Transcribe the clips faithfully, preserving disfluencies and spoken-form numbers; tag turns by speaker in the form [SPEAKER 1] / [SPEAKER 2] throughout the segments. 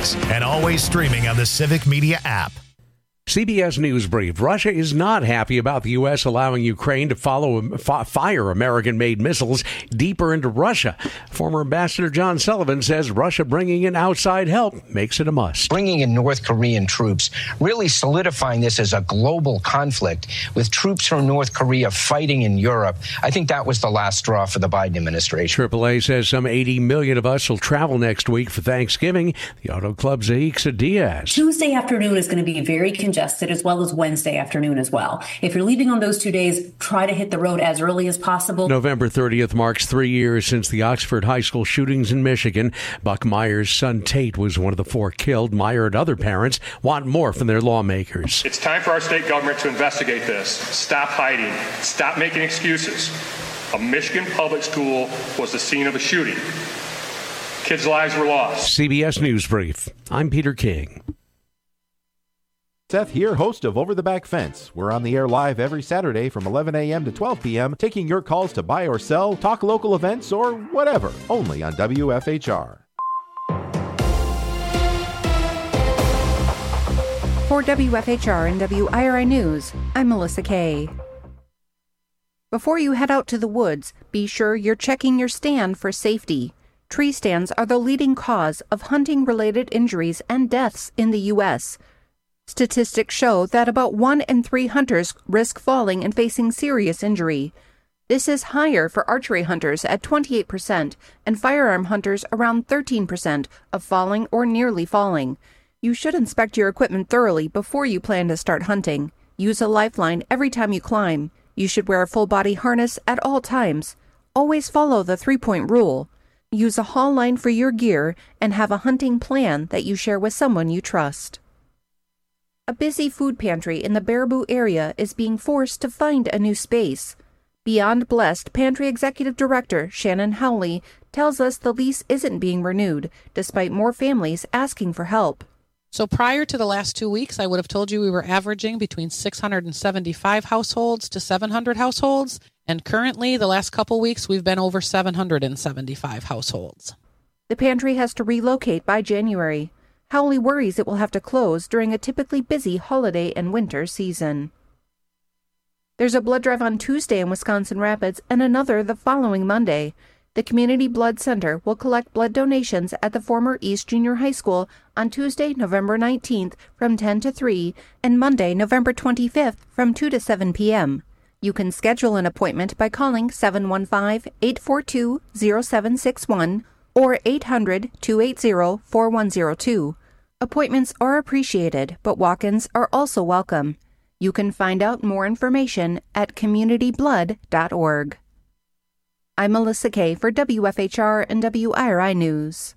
[SPEAKER 1] Civics, and always streaming on the Civic Media app.
[SPEAKER 2] C B S News Brief. Russia is not happy about the U S allowing Ukraine to follow f- fire American-made missiles deeper into Russia. Former Ambassador John Sullivan says Russia bringing in outside help makes it a must.
[SPEAKER 3] Bringing in North Korean troops, really solidifying this as a global conflict with troops from North Korea fighting in Europe. I think that was the last straw for the Biden administration.
[SPEAKER 2] triple A says some eighty million of us will travel next week for Thanksgiving. The Auto Club's Aixa Diaz.
[SPEAKER 4] Tuesday afternoon is going to be very congested, as well as Wednesday afternoon as well. If you're leaving on those two days, try to hit the road as early as possible.
[SPEAKER 2] November thirtieth marks three years since the Oxford High School shootings in Michigan. Buck Meyer's son Tate was one of the four killed. Meyer and other parents want more from their lawmakers.
[SPEAKER 5] It's time for our state government to investigate this. Stop hiding. Stop making excuses. A Michigan public school was the scene of a shooting. Kids' lives were lost.
[SPEAKER 2] C B S News Brief. I'm Peter King.
[SPEAKER 6] Seth here, host of Over the Back Fence. We're on the air live every Saturday from eleven a.m. to twelve p.m., taking your calls to buy or sell, talk local events, or whatever, only on W F H R.
[SPEAKER 7] For W F H R and W I R I News, I'm Melissa Kay. Before you head out to the woods, be sure you're checking your stand for safety. Tree stands are the leading cause of hunting-related injuries and deaths in the U S Statistics show that about one in three hunters risk falling and facing serious injury. This is higher for archery hunters at twenty-eight percent and firearm hunters around thirteen percent of falling or nearly falling. You should inspect your equipment thoroughly before you plan to start hunting. Use a lifeline every time you climb. You should wear a full-body harness at all times. Always follow the three-point rule. Use a haul line for your gear and have a hunting plan that you share with someone you trust. A busy food pantry in the Baraboo area is being forced to find a new space. Beyond Blessed Pantry Executive Director Shannon Howley tells us the lease isn't being renewed, despite more families asking for help.
[SPEAKER 8] So prior to the last two weeks, I would have told you we were averaging between six hundred seventy-five households to seven hundred households, and currently, the last couple weeks, we've been over seven hundred seventy-five households.
[SPEAKER 7] The pantry has to relocate by January. Howley worries it will have to close during a typically busy holiday and winter season. There's a blood drive on Tuesday in Wisconsin Rapids and another the following Monday. The Community Blood Center will collect blood donations at the former East Junior High School on Tuesday, November nineteenth from ten to three and Monday, November twenty-fifth from two to seven p.m. You can schedule an appointment by calling seven one five, eight four two, zero seven six one or eight hundred, two eight zero, four one zero two. Appointments are appreciated, but walk-ins are also welcome. You can find out more information at community blood dot org. I'm Melissa Kay for W F H R and W I R I News.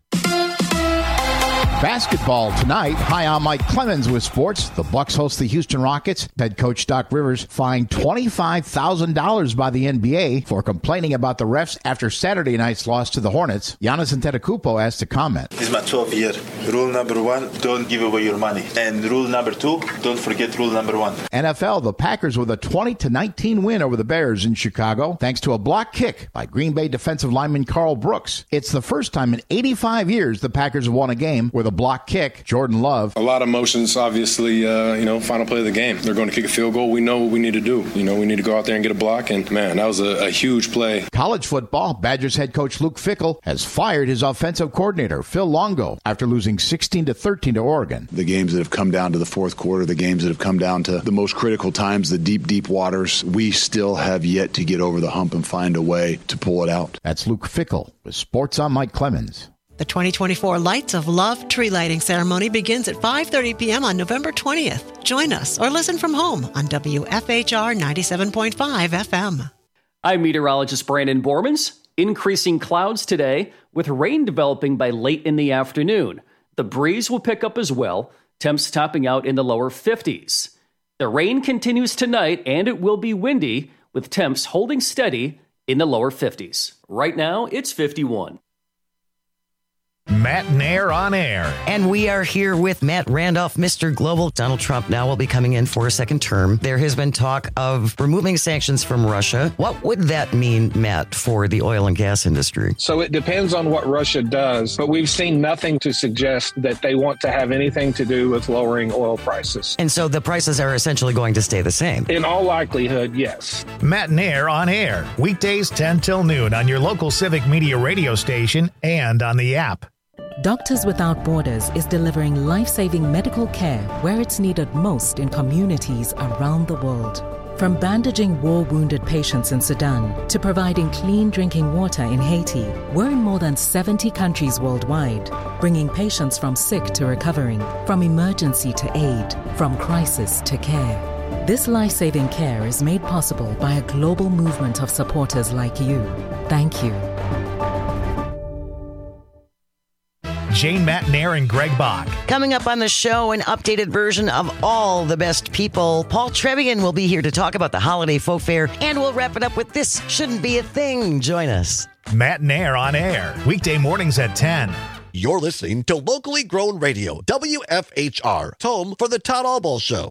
[SPEAKER 9] Basketball tonight. Hi, I'm Mike Clemens with sports. The Bucks host the Houston Rockets. Head coach Doc Rivers fined twenty-five thousand dollars by the N B A for complaining about the refs after Saturday night's loss to the Hornets. Giannis Antetokounmpo has to comment.
[SPEAKER 10] This is my twelfth year. Rule number one, don't give away your money. And rule number two, don't forget rule number one.
[SPEAKER 9] N F L, the Packers with a twenty to nineteen win over the Bears in Chicago, thanks to a block kick by Green Bay defensive lineman Carl Brooks. It's the first time in eighty-five years the Packers have won a game with a block kick. Jordan Love.
[SPEAKER 11] A lot of emotions, obviously, uh, you know, final play of the game. They're going to kick a field goal. We know what we need to do. You know, we need to go out there and get a block, and, man, that was a, a huge play.
[SPEAKER 9] College football, Badgers head coach Luke Fickell has fired his offensive coordinator, Phil Longo, after losing sixteen to thirteen to Oregon.
[SPEAKER 12] The games that have come down to the fourth quarter, the games that have come down to the most critical times, the deep, deep waters, we still have yet to get over the hump and find a way to pull it out.
[SPEAKER 9] That's Luke Fickell with Sports on Mike Clemens.
[SPEAKER 13] The twenty twenty-four Lights of Love tree lighting ceremony begins at five thirty p.m. on November twentieth. Join us or listen from home on W F H R ninety-seven point five F M.
[SPEAKER 14] I'm meteorologist Brandon Bormans. Increasing clouds today with rain developing by late in the afternoon. The breeze will pick up as well, temps topping out in the lower fifties. The rain continues tonight and it will be windy with temps holding steady in the lower fifties. Right now, it's fifty-one.
[SPEAKER 1] Matt Nair on air.
[SPEAKER 15] And we are here with Matt Randolph, Mister Global. Donald Trump now will be coming in for a second term. There has been talk of removing sanctions from Russia. What would that mean, Matt, for the oil and gas industry?
[SPEAKER 16] So it depends on what Russia does, but we've seen nothing to suggest that they want to have anything to do with lowering oil prices.
[SPEAKER 15] And so the prices are essentially going to stay the same?
[SPEAKER 16] In all likelihood, yes.
[SPEAKER 1] Matt Nair on air. Weekdays ten till noon on your local Civic Media radio station and on the app.
[SPEAKER 17] Doctors Without Borders is delivering life-saving medical care where it's needed most in communities around the world. From bandaging war-wounded patients in Sudan to providing clean drinking water in Haiti, we're in more than seventy countries worldwide, bringing patients from sick to recovering, from emergency to aid, from crisis to care. This life-saving care is made possible by a global movement of supporters like you. Thank you.
[SPEAKER 1] Jane, Matt Nair, and Greg Bach.
[SPEAKER 15] Coming up on the show, an updated version of All the Best People. Paul Trevian will be here to talk about the holiday folk fair, and we'll wrap it up with This Shouldn't Be a Thing. Join us.
[SPEAKER 1] Matt Nair on air, weekday mornings at ten.
[SPEAKER 18] You're listening to locally grown radio, W F H R, home for the Todd Albaugh Show.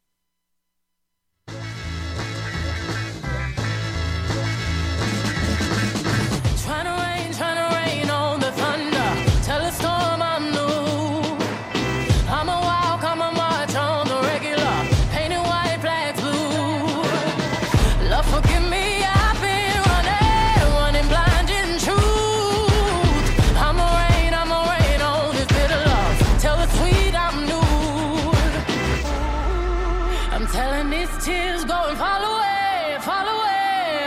[SPEAKER 19] Tears go and fall away, fall away.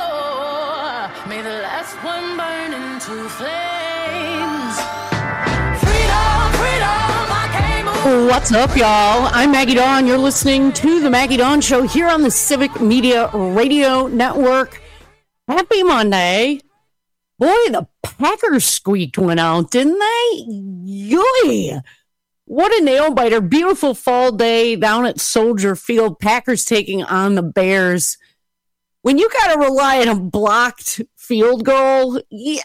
[SPEAKER 19] Oh, may the last one burn into flames. Freedom, freedom, I came.
[SPEAKER 20] What's up, y'all? I'm Maggie Dawn. You're listening to The Maggie Dawn Show here on the Civic Media Radio Network. Happy Monday. Boy, the Packers squeaked one out, didn't they? Yoy! What a nail biter. Beautiful fall day down at Soldier Field. Packers taking on the Bears. When you got to rely on a blocked field goal, yeah,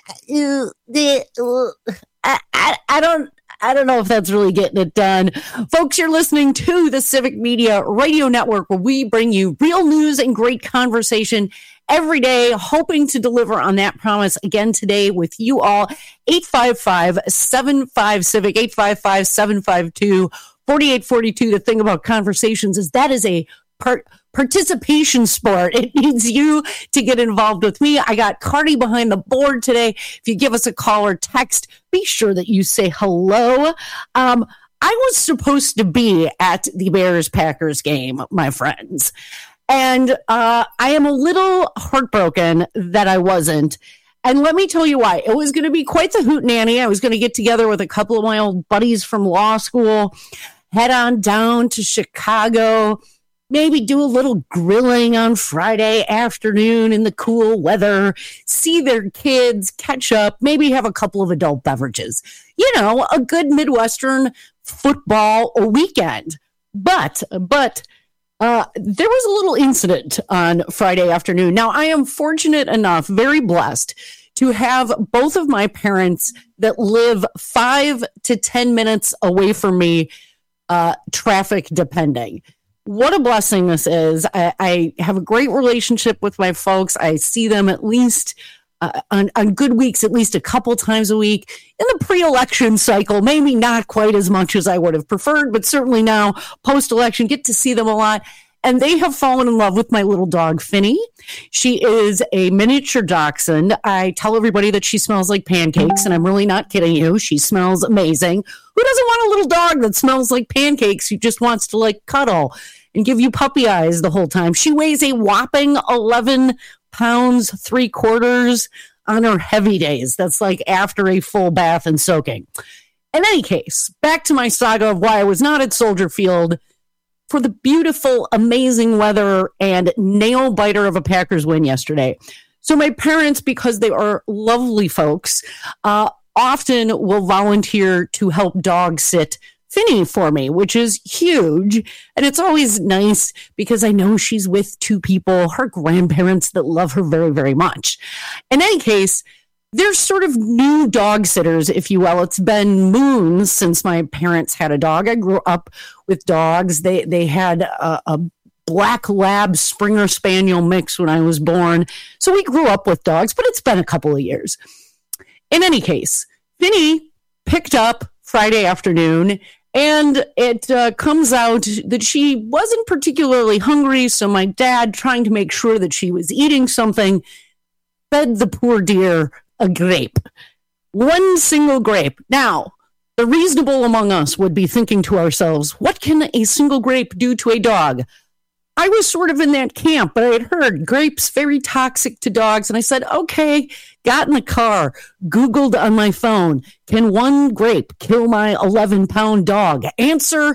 [SPEAKER 20] uh, I, I, I don't I don't know if that's really getting it done. Folks, you're listening to the Civic Media Radio Network, where we bring you real news and great conversation every day, hoping to deliver on that promise again today with you all. eight five five, seven five, CIVIC, eight five five, seven five two, four eight four two. The thing about conversations is that is a part participation sport. It needs you to get involved with me. I got Cardi behind the board today. If you give us a call or text, be sure that you say hello. Um, I was supposed to be at the Bears-Packers game, my friends. And uh, I am a little heartbroken that I wasn't. And let me tell you why. It was going to be quite the hootenanny. I was going to get together with a couple of my old buddies from law school, head on down to Chicago, maybe do a little grilling on Friday afternoon in the cool weather, see their kids, catch up, maybe have a couple of adult beverages. You know, a good Midwestern football weekend. But, but... Uh, there was a little incident on Friday afternoon. Now, I am fortunate enough, very blessed, to have both of my parents that live five to ten minutes away from me, uh, traffic depending. What a blessing this is. I, I have a great relationship with my folks. I see them at least uh, on, on good weeks, at least a couple times a week. In the pre-election cycle, maybe not quite as much as I would have preferred, but certainly now, post-election, get to see them a lot. And they have fallen in love with my little dog, Finny. She is a miniature dachshund. I tell everybody that she smells like pancakes, and I'm really not kidding you. She smells amazing. Who doesn't want a little dog that smells like pancakes who just wants to, like, cuddle and give you puppy eyes the whole time? She weighs a whopping eleven pounds, three quarters on her heavy days. That's like after a full bath and soaking. In any case, back to my saga of why I was not at Soldier Field for the beautiful, amazing weather and nail biter of a Packers win yesterday. So my parents, because they are lovely folks, uh, often will volunteer to help dog sit Finny for me, which is huge. And it's always nice because I know she's with two people, her grandparents that love her very, very much. In any case, they're sort of new dog sitters, if you will. It's been moons since my parents had a dog. I grew up with dogs. They they had a, a black lab Springer Spaniel mix when I was born. So we grew up with dogs, but it's been a couple of years. In any case, Finny picked up Friday afternoon, and it uh, comes out that she wasn't particularly hungry. So my dad, trying to make sure that she was eating something, fed the poor dear a grape. One single grape. Now, the reasonable among us would be thinking to ourselves, what can a single grape do to a dog? I was sort of in that camp, but I had heard grapes very toxic to dogs. And I said, okay, got in the car, Googled on my phone, can one grape kill my eleven pound dog? Answer,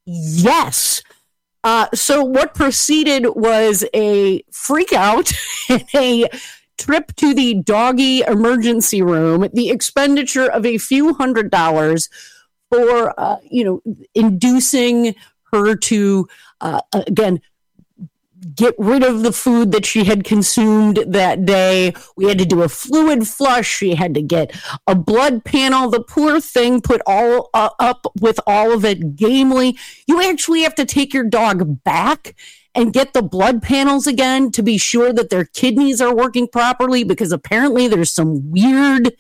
[SPEAKER 20] yes. Uh, so what proceeded was a freak out and a trip to the doggy emergency room, the expenditure of a few hundred dollars for, uh, you know, inducing her to, uh, again, get rid of the food that she had consumed that day. We had to do a fluid flush. She had to get a blood panel. The poor thing put all uh, up with all of it gamely. You actually have to take your dog back and get the blood panels again to be sure that their kidneys are working properly, because apparently there's some weird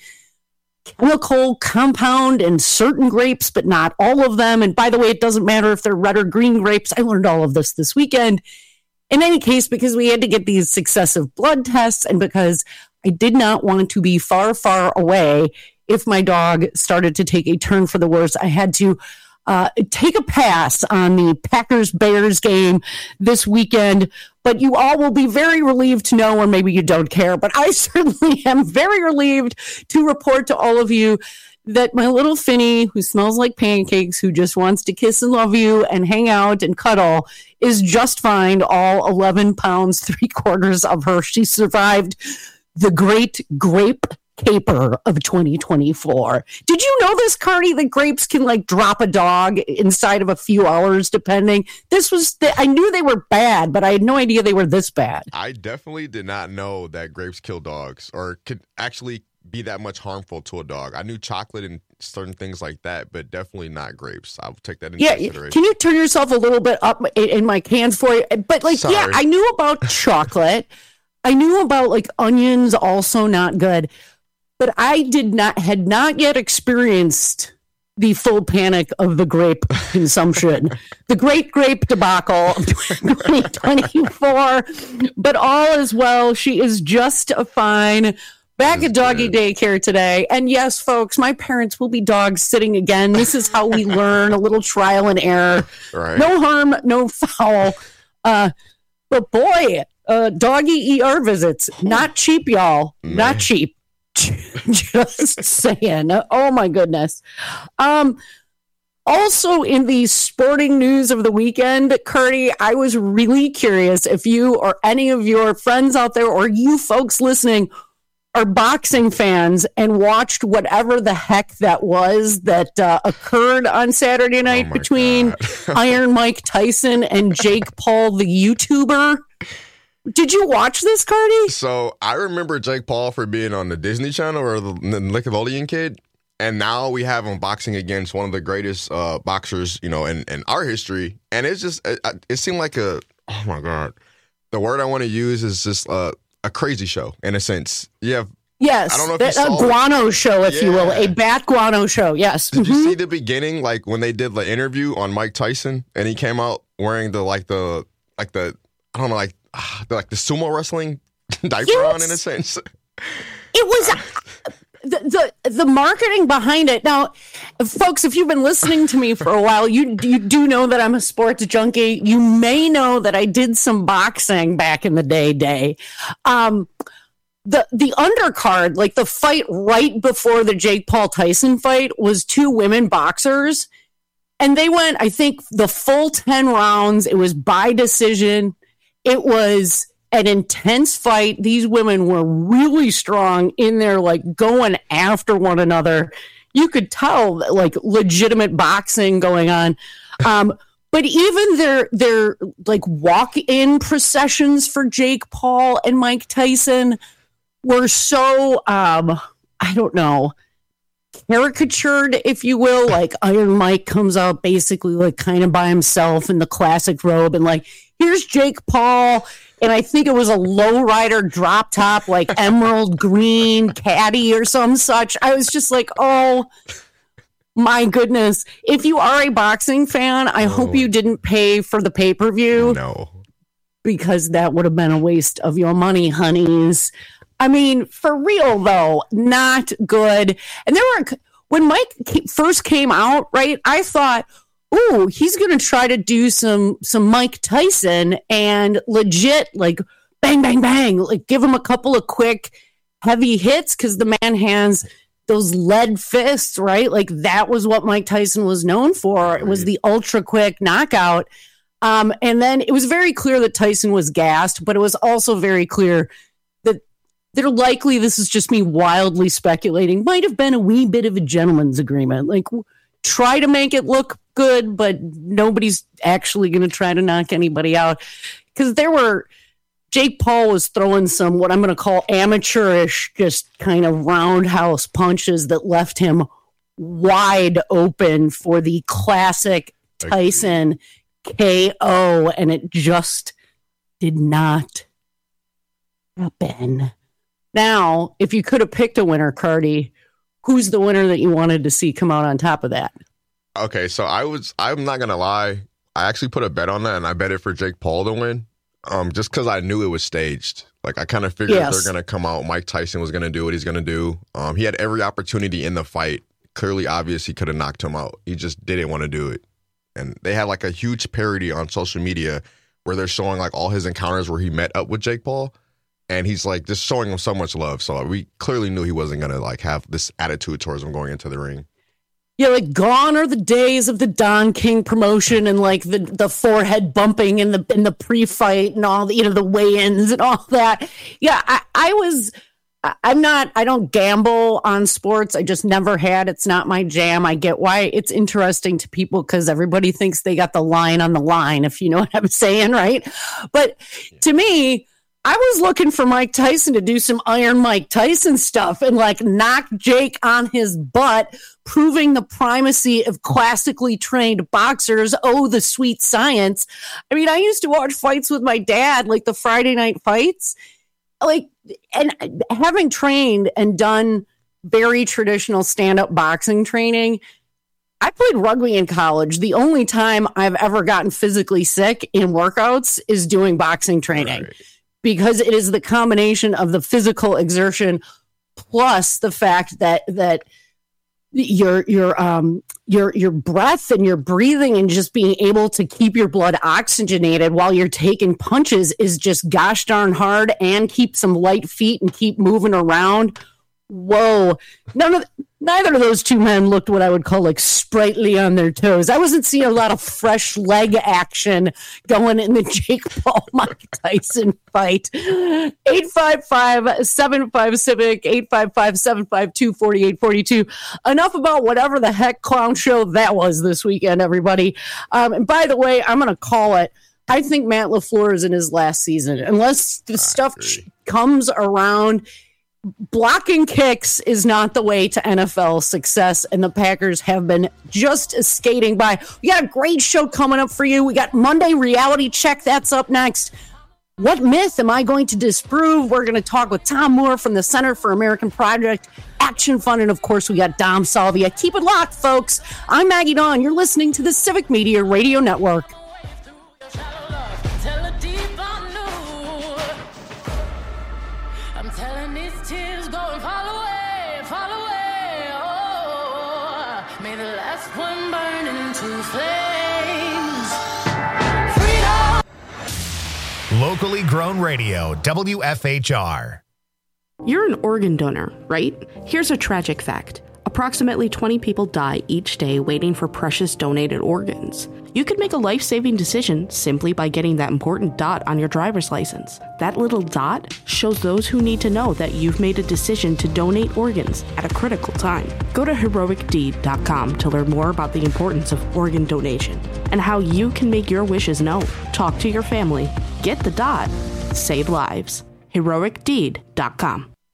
[SPEAKER 20] chemical compound in certain grapes, but not all of them. And by the way, it doesn't matter if they're red or green grapes. I learned all of this this weekend. In any case, because we had to get these successive blood tests, and because I did not want to be far, far away if my dog started to take a turn for the worse, I had to uh, take a pass on the Packers-Bears game this weekend. But you all will be very relieved to know, or maybe you don't care, but I certainly am very relieved to report to all of you that my little Finny, who smells like pancakes, who just wants to kiss and love you and hang out and cuddle, is just fine. All eleven pounds, three quarters of her. She survived the great grape caper of twenty twenty-four. Did you know this, Cardi, that grapes can like drop a dog inside of a few hours, depending? This was, the, I knew they were bad, but I had no idea they were this bad.
[SPEAKER 21] I definitely did not know that grapes kill dogs or could actually be that much harmful to a dog. I knew chocolate and certain things like that, but definitely not grapes. I'll take that into
[SPEAKER 20] yeah,
[SPEAKER 21] consideration. Can
[SPEAKER 20] you turn yourself a little bit up in, in my cans for you? But like, Sorry. yeah, I knew about chocolate. I knew about like onions, also not good. But I did not, had not yet experienced the full panic of the grape consumption, the great grape debacle of twenty twenty-four. But all is well. She is just fine. Back at doggy daycare today. And yes, folks, my parents will be dog sitting again. This is how we learn, a little trial and error.
[SPEAKER 21] Right.
[SPEAKER 20] No harm, no foul. Uh, but boy, uh, doggy E R visits, not cheap, y'all. Man. Not cheap. Just saying. Oh, my goodness. Um, also, in the sporting news of the weekend, Curdy, I was really curious if you or any of your friends out there or you folks listening are boxing fans and watched whatever the heck that was that uh, occurred on Saturday night oh between Iron Mike Tyson and Jake Paul, the YouTuber. Did you watch this, Cardi?
[SPEAKER 21] So I remember Jake Paul for being on the Disney Channel or the Nickelodeon kid. And now we have him boxing against one of the greatest uh, boxers, you know, in, in our history. And it's just, it, it seemed like a, oh my God. The word I want to use is just uh, a crazy show, in a sense. You have,
[SPEAKER 20] yes,
[SPEAKER 21] I don't know if
[SPEAKER 20] the,
[SPEAKER 21] you saw
[SPEAKER 20] a guano it. show, if yeah. you will, a bat guano show, yes.
[SPEAKER 21] Did
[SPEAKER 20] mm-hmm.
[SPEAKER 21] you see the beginning, like when they did the interview on Mike Tyson and he came out wearing the, like the, like the, I don't know, like, uh, the, like the sumo wrestling diaper yes. on, in a sense?
[SPEAKER 20] It was... The, the the marketing behind it. Now, folks, if you've been listening to me for a while, you you do know that I'm a sports junkie. You may know that I did some boxing back in the day. Day, um, the the undercard, like the fight right before the Jake Paul Tyson fight, was two women boxers, and they went, I think, the full ten rounds. It was by decision. It was an intense fight. These women were really strong in there, like going after one another. You could tell, like, legitimate boxing going on. Um, but even their their like walk-in processions for Jake Paul and Mike Tyson were so um, I don't know, caricatured, if you will. Like Iron Mike comes out basically like kind of by himself in the classic robe and like, here's Jake Paul. And I think it was a lowrider drop top, like emerald green caddy or some such. I was just like, oh my goodness. If you are a boxing fan, I oh. hope you didn't pay for the pay-per-view.
[SPEAKER 21] No.
[SPEAKER 20] Because that would have been a waste of your money, honeys. I mean, for real, though, not good. And there were, when Mike first came out, right, I thought, ooh, he's going to try to do some some Mike Tyson and legit, like, bang, bang, bang, like give him a couple of quick, heavy hits because the man has those lead fists, right? Like, that was what Mike Tyson was known for. It was the ultra quick knockout. Um, and then it was very clear that Tyson was gassed, but it was also very clear that they're likely, this is just me wildly speculating, might have been a wee bit of a gentleman's agreement. Like, try to make it look good, but nobody's actually going to try to knock anybody out. Because there were, Jake Paul was throwing some, what I'm going to call amateurish, just kind of roundhouse punches that left him wide open for the classic Tyson K O, and it just did not happen. Now, if you could have picked a winner, Cardi, who's the winner that you wanted to see come out on top of that?
[SPEAKER 21] Okay, so I was, I'm not going to lie. I actually put a bet on that, and I bet it for Jake Paul to win, um, just because I knew it was staged. Like, I kind of figured yes. they're going to come out. Mike Tyson was going to do what he's going to do. Um, he had every opportunity in the fight. Clearly obvious he could have knocked him out. He just didn't want to do it. And they had like a huge parody on social media where they're showing like all his encounters where he met up with Jake Paul. And he's like just showing him so much love. So we clearly knew he wasn't going to like have this attitude towards him going into the ring.
[SPEAKER 20] Yeah, like gone are the days of the Don King promotion and like the, the forehead bumping in the in the pre-fight and all the, you know, the weigh-ins and all that. Yeah, I, I was... I'm not, I don't gamble on sports. I just never had. It's not my jam. I get why it's interesting to people because everybody thinks they got the line on the line, if you know what I'm saying, right? But to me, I was looking for Mike Tyson to do some Iron Mike Tyson stuff and like knock Jake on his butt, proving the primacy of classically trained boxers. Oh, the sweet science. I mean, I used to watch fights with my dad, like the Friday night fights. Like, and having trained and done very traditional stand-up boxing training, I played rugby in college. The only time I've ever gotten physically sick in workouts is doing boxing training right. because it is the combination of the physical exertion plus the fact that that your your um your your breath and your breathing and just being able to keep your blood oxygenated while you're taking punches is just gosh darn hard, and keep some light feet and keep moving around. Whoa. None of neither of those two men looked what I would call like sprightly on their toes. I wasn't seeing a lot of fresh leg action going in the Jake Paul Mike Tyson fight. eight five five, seven five Civic, eight five five, seven five two, four eight four two. Enough about whatever the heck clown show that was this weekend, everybody. Um, and by the way, I'm going to call it. I think Matt LaFleur is in his last season. Unless the stuff comes around, blocking kicks is not the way to N F L success, and the Packers have been just skating by. We got a great show coming up for you. We got Monday Reality Check. That's up next. What myth am I going to disprove? We're going to talk with Tom Moore from the Center for American Project Action Fund, and of course, we got Dom Salvia. Keep it locked, folks. I'm Maggie Dawn. You're listening to the Civic Media Radio Network.
[SPEAKER 1] Locally grown radio, W F H R.
[SPEAKER 3] You're an organ donor, right? Here's a tragic fact. Approximately twenty people die each day waiting for precious donated organs. You could make a life-saving decision simply by getting that important dot on your driver's license. That little dot shows those who need to know that you've made a decision to donate organs at a critical time. Go to heroic deed dot com to learn more about the importance of organ donation and how you can make your wishes known. Talk to your family. Get the dot. Save lives. heroic deed dot com.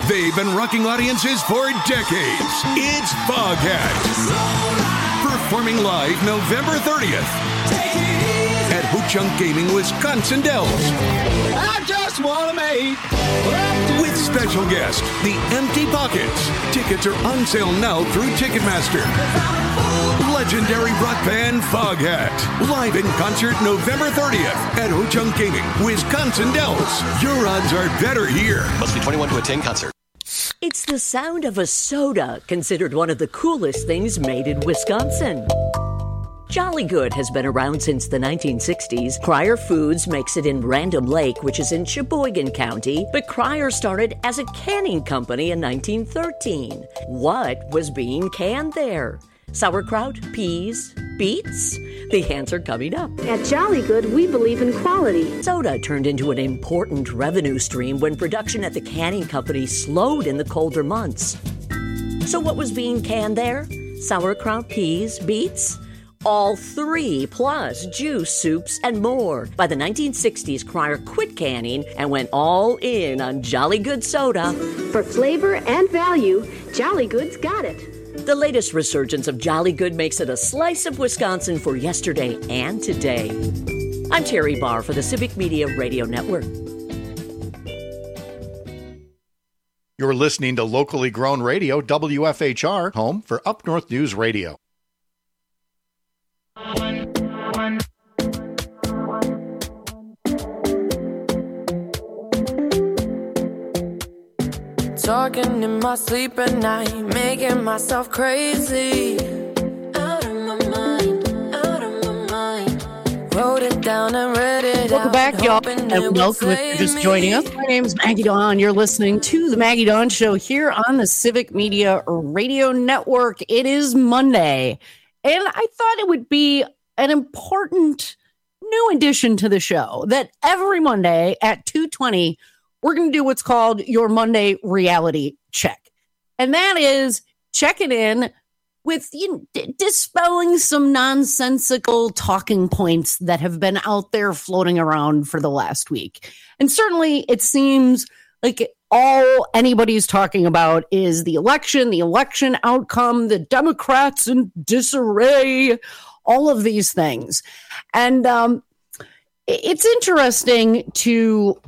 [SPEAKER 4] They've been rocking audiences for decades. It's Foghat. Performing live November thirtieth at Ho-Chunk Gaming, Wisconsin Dells. I just want to make with special guest, The Empty Pockets. Tickets are on sale now through Ticketmaster. Legendary rock band Foghat. Live in concert November thirtieth at Ho-Chunk Gaming, Wisconsin Dells. Your odds are better here.
[SPEAKER 22] Must be twenty-one to attend concert.
[SPEAKER 23] It's the sound of a soda, considered one of the coolest things made in Wisconsin. Jolly Good has been around since the nineteen sixties. Cryer Foods makes it in Random Lake, which is in Sheboygan County, but Cryer started as a canning company in nineteen thirteen. What was being canned there? Sauerkraut, peas, beets? The answer coming up.
[SPEAKER 24] At Jolly Good, we believe in quality.
[SPEAKER 23] Soda turned into an important revenue stream when production at the canning company slowed in the colder months. So what was being canned there? Sauerkraut, peas, beets? All three, plus juice, soups, and more. By the nineteen sixties, Cryer quit canning and went all in on Jolly Good soda.
[SPEAKER 24] For flavor and value, Jolly Good's got it.
[SPEAKER 23] The latest resurgence of Jolly Good makes it a slice of Wisconsin for yesterday and today. I'm Terry Barr for the Civic Media Radio Network.
[SPEAKER 25] You're listening to locally grown radio, W F H R, home for Up North News Radio.
[SPEAKER 26] Talking in my sleep at night, making myself crazy. Out of my mind, out of my mind. Wrote it down and read it
[SPEAKER 20] Welcome
[SPEAKER 26] out,
[SPEAKER 20] back, y'all,
[SPEAKER 26] hoping
[SPEAKER 20] and
[SPEAKER 26] it would
[SPEAKER 20] welcome if you're
[SPEAKER 26] save
[SPEAKER 20] just
[SPEAKER 26] me.
[SPEAKER 20] joining us. My name is Maggie Dawn. You're listening to the Maggie Dawn Show here on the Civic Media Radio Network. It is Monday, and I thought it would be an important new addition to the show that every Monday at two twenty, we're going to do what's called your Monday reality check. And that is checking in with you know, d- dispelling some nonsensical talking points that have been out there floating around for the last week. And certainly it seems like all anybody's talking about is the election, the election outcome, the Democrats in disarray, all of these things. And um, it's interesting to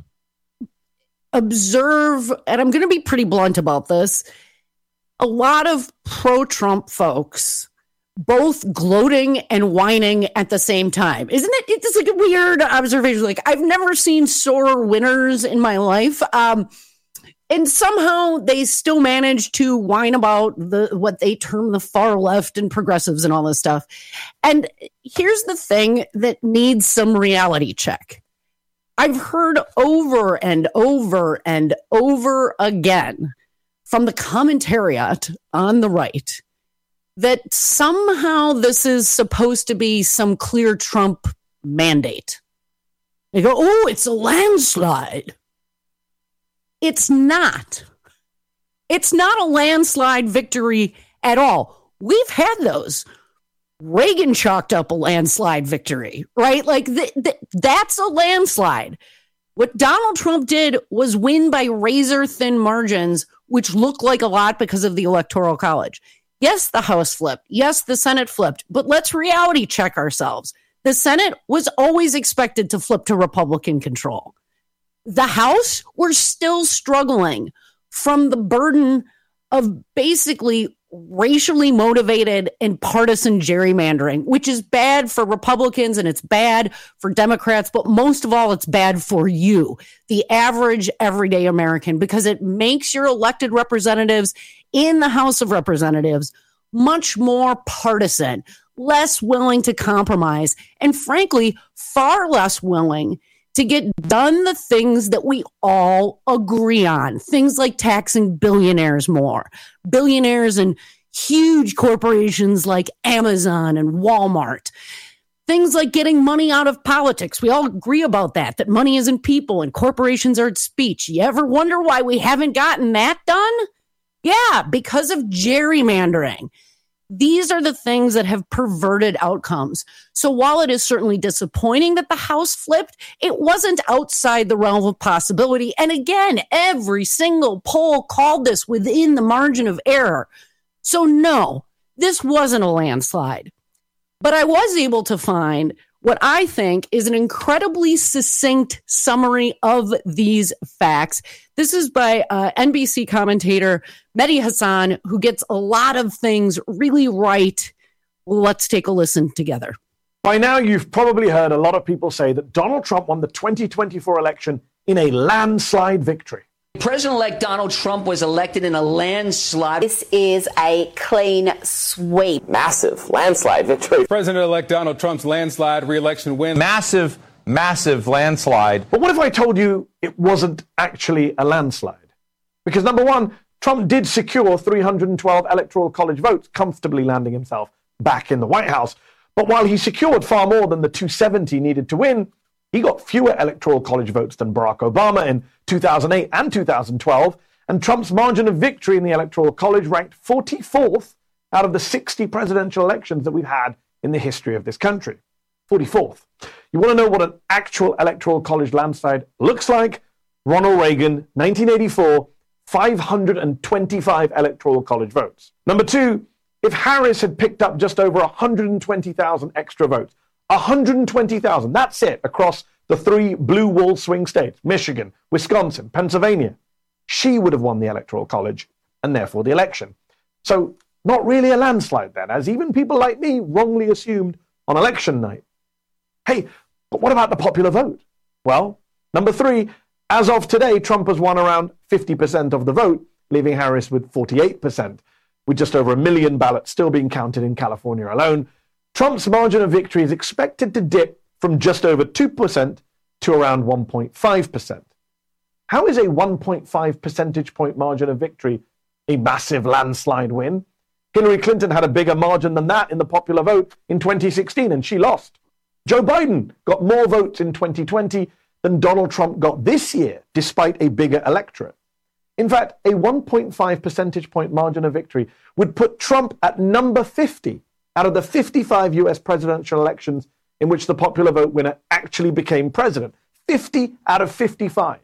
[SPEAKER 20] observe, and I'm going to be pretty blunt about this, a lot of pro-Trump folks both gloating and whining at the same time. Isn't it? It's like a weird observation. Like, I've never seen sore winners in my life. Um, and somehow they still manage to whine about the what they term the far left and progressives and all this stuff. And here's the thing that needs some reality check. I've heard over and over and over again from the commentariat on the right that somehow this is supposed to be some clear Trump mandate. They go, oh, it's a landslide. It's not. It's not a landslide victory at all. We've had those. Reagan chalked up a landslide victory, right? Like th- th- that's a landslide. What Donald Trump did was win by razor thin margins, which look like a lot because of the Electoral College. Yes, the House flipped. Yes, the Senate flipped. But let's reality check ourselves. The Senate was always expected to flip to Republican control. The House, we're still struggling from the burden of basically racially motivated and partisan gerrymandering, which is bad for Republicans and it's bad for Democrats, but most of all, it's bad for you, the average everyday American, because it makes your elected representatives in the House of Representatives much more partisan, less willing to compromise, and frankly, far less willing to get done the things that we all agree on. Things like taxing billionaires more. Billionaires and huge corporations like Amazon and Walmart. Things like getting money out of politics. We all agree about that, that money isn't people and corporations are speech. You ever wonder why we haven't gotten that done? Yeah, because of gerrymandering. These are the things that have perverted outcomes. So while it is certainly disappointing that the House flipped, it wasn't outside the realm of possibility. And again, every single poll called this within the margin of error. So no, this wasn't a landslide. But I was able to find what I think is an incredibly succinct summary of these facts. This is by uh, N B C commentator Mehdi Hasan, who gets a lot of things really right. Let's take a listen together.
[SPEAKER 2] By now, you've probably heard a lot of people say that Donald Trump won the twenty twenty-four election in a landslide victory.
[SPEAKER 5] President-elect Donald Trump was elected in a landslide.
[SPEAKER 6] This is a clean sweep.
[SPEAKER 7] Massive landslide victory.
[SPEAKER 8] President-elect Donald Trump's landslide re-election win.
[SPEAKER 2] Massive, massive landslide. But what if I told you it wasn't actually a landslide? Because number one, Trump did secure three hundred twelve electoral college votes, comfortably landing himself back in the White House. But while he secured far more than the two hundred seventy needed to win, he got fewer electoral college votes than Barack Obama in two thousand eight and two thousand twelve, and Trump's margin of victory in the electoral college ranked forty-fourth out of the sixty presidential elections that we've had in the history of this country. forty-fourth. You want to know what an actual electoral college landslide looks like? Ronald Reagan, nineteen eighty-four, five hundred twenty-five electoral college votes. Number two, if Harris had picked up just over one hundred twenty thousand extra votes, one hundred twenty thousand, that's it, across the three blue wall swing states, Michigan, Wisconsin, Pennsylvania, she would have won the Electoral College and therefore the election. So not really a landslide then, as even people like me wrongly assumed on election night. Hey, but what about the popular vote? Well, number three, as of today, Trump has won around fifty percent of the vote, leaving Harris with forty-eight percent, with just over a million ballots still being counted in California alone. Trump's margin of victory is expected to dip from just over two percent to around one point five percent. How is a one point five percentage point margin of victory a massive landslide win? Hillary Clinton had a bigger margin than that in the popular vote in twenty sixteen, and she lost. Joe Biden got more votes in twenty twenty than Donald Trump got this year, despite a bigger electorate. In fact, a one point five percentage point margin of victory would put Trump at number fifty out of the fifty-five U S presidential elections in which the popular vote winner actually became president. fifty out of fifty-five.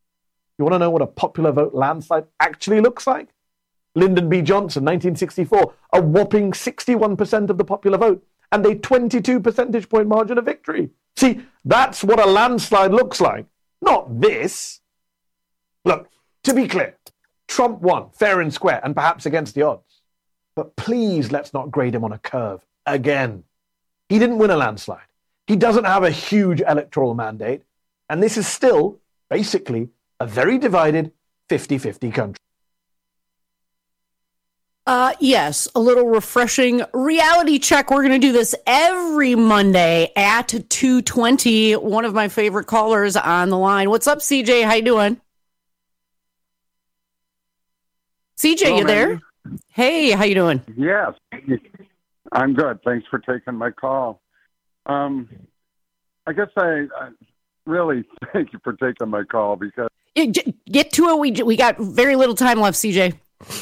[SPEAKER 2] You want to know what a popular vote landslide actually looks like? Lyndon B. Johnson, nineteen sixty-four, a whopping sixty-one percent of the popular vote and a twenty-two percentage point margin of victory. See, that's what a landslide looks like, not this. Look, to be clear, Trump won fair and square and perhaps against the odds. But please let's not grade him on a curve again. He didn't win a landslide. He doesn't have a huge electoral mandate. And this is still, basically, a very divided fifty-fifty country.
[SPEAKER 20] Uh, yes, a little refreshing reality check. We're going to do this every Monday at two twenty. One of my favorite callers on the line. What's up, C J? How you doing? C J, Hello, you there?
[SPEAKER 22] Mandy.
[SPEAKER 20] Hey, how you doing?
[SPEAKER 22] Yes, I'm good. Thanks for taking my call. Um, I guess I, I really thank you for taking my call because
[SPEAKER 20] get to it. We we got very little time left, C J.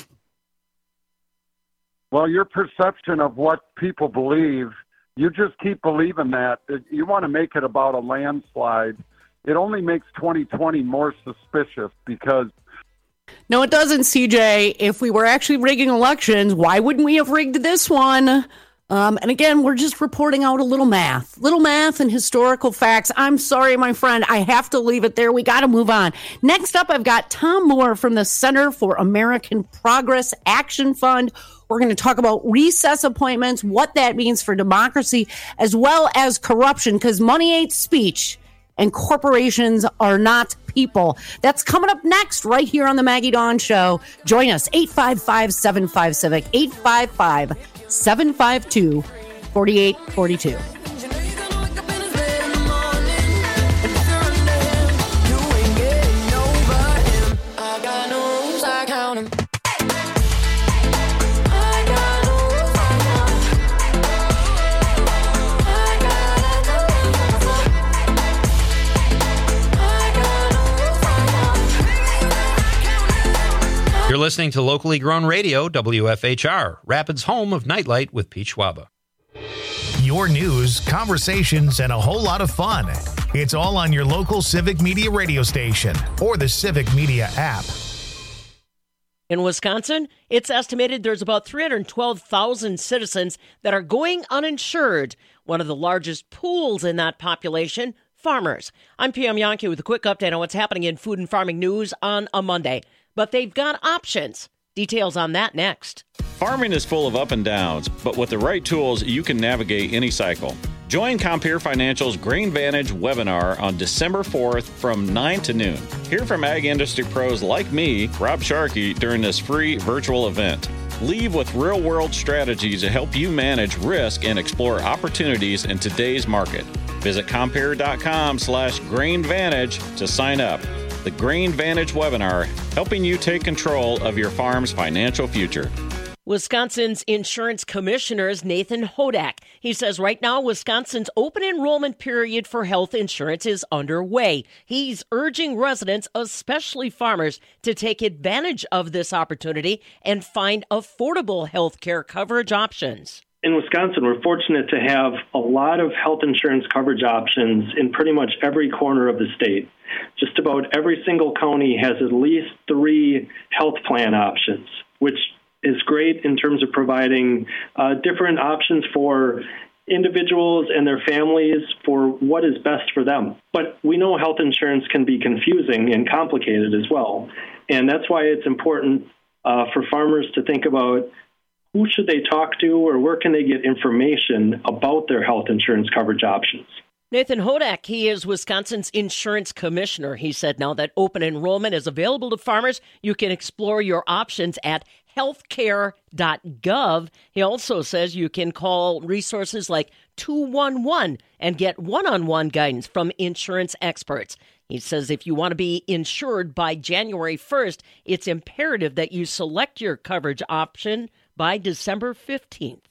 [SPEAKER 22] Well, your perception of what people believe, you just keep believing that. You want to make it about a landslide. It only makes twenty twenty more suspicious because.
[SPEAKER 20] No, it doesn't, C J. If we were actually rigging elections, why wouldn't we have rigged this one? Um, and again, we're just reporting out a little math, little math and historical facts. I'm sorry, my friend. I have to leave it there. We got to move on. Next up, I've got Tom Moore from the Center for American Progress Action Fund. We're going to talk about recess appointments, what that means for democracy, as well as corruption, because money ain't speech. And corporations are not people. That's coming up next right here on the Maggie Dawn Show. Join us, eight five five, seven five, Civic, eight five five, seven five two, four eight four two.
[SPEAKER 1] You're
[SPEAKER 9] listening to locally grown radio, W F H R, Rapids' home of Nightlight with Pete Schwaba.
[SPEAKER 1] Your news, conversations, and a whole lot of fun. It's all on your local Civic Media radio station or the Civic Media app.
[SPEAKER 20] In Wisconsin, it's estimated there's about three hundred twelve thousand citizens that are going uninsured. One of the largest pools in that population, farmers. I'm P M Yankee with a quick update on what's happening in food and farming news on a Monday. But they've got options. Details on that next.
[SPEAKER 10] Farming is full of up and downs, but with the right tools, you can navigate any cycle. Join Compeer Financial's GrainVantage webinar on December fourth from nine to noon. Hear from ag industry pros like me, Rob Sharkey, during this free virtual event. Leave with real-world strategies to help you manage risk and explore opportunities in today's market. Visit Compeer.com slash GrainVantage to sign up. The GrainVantage webinar, helping you take control of your farm's financial future.
[SPEAKER 20] Wisconsin's insurance commissioner is Nathan Hodak. He says right now Wisconsin's open enrollment period for health insurance is underway. He's urging residents, especially farmers, to take advantage of this opportunity and find affordable health care coverage options.
[SPEAKER 11] In Wisconsin, we're fortunate to have a lot of health insurance coverage options in pretty much every corner of the state. Just about every single county has at least three health plan options, which is great in terms of providing uh, different options for individuals and their families for what is best for them. But we know health insurance can be confusing and complicated as well. And that's why it's important uh, for farmers to think about who should they talk to or where can they get information about their health insurance coverage options.
[SPEAKER 20] Nathan Hodak, he is Wisconsin's insurance commissioner. He said now that open enrollment is available to farmers, you can explore your options at healthcare dot gov. He also says you can call resources like two one one and get one-on-one guidance from insurance experts. He says if you want to be insured by January first, it's imperative that you select your coverage option by December fifteenth.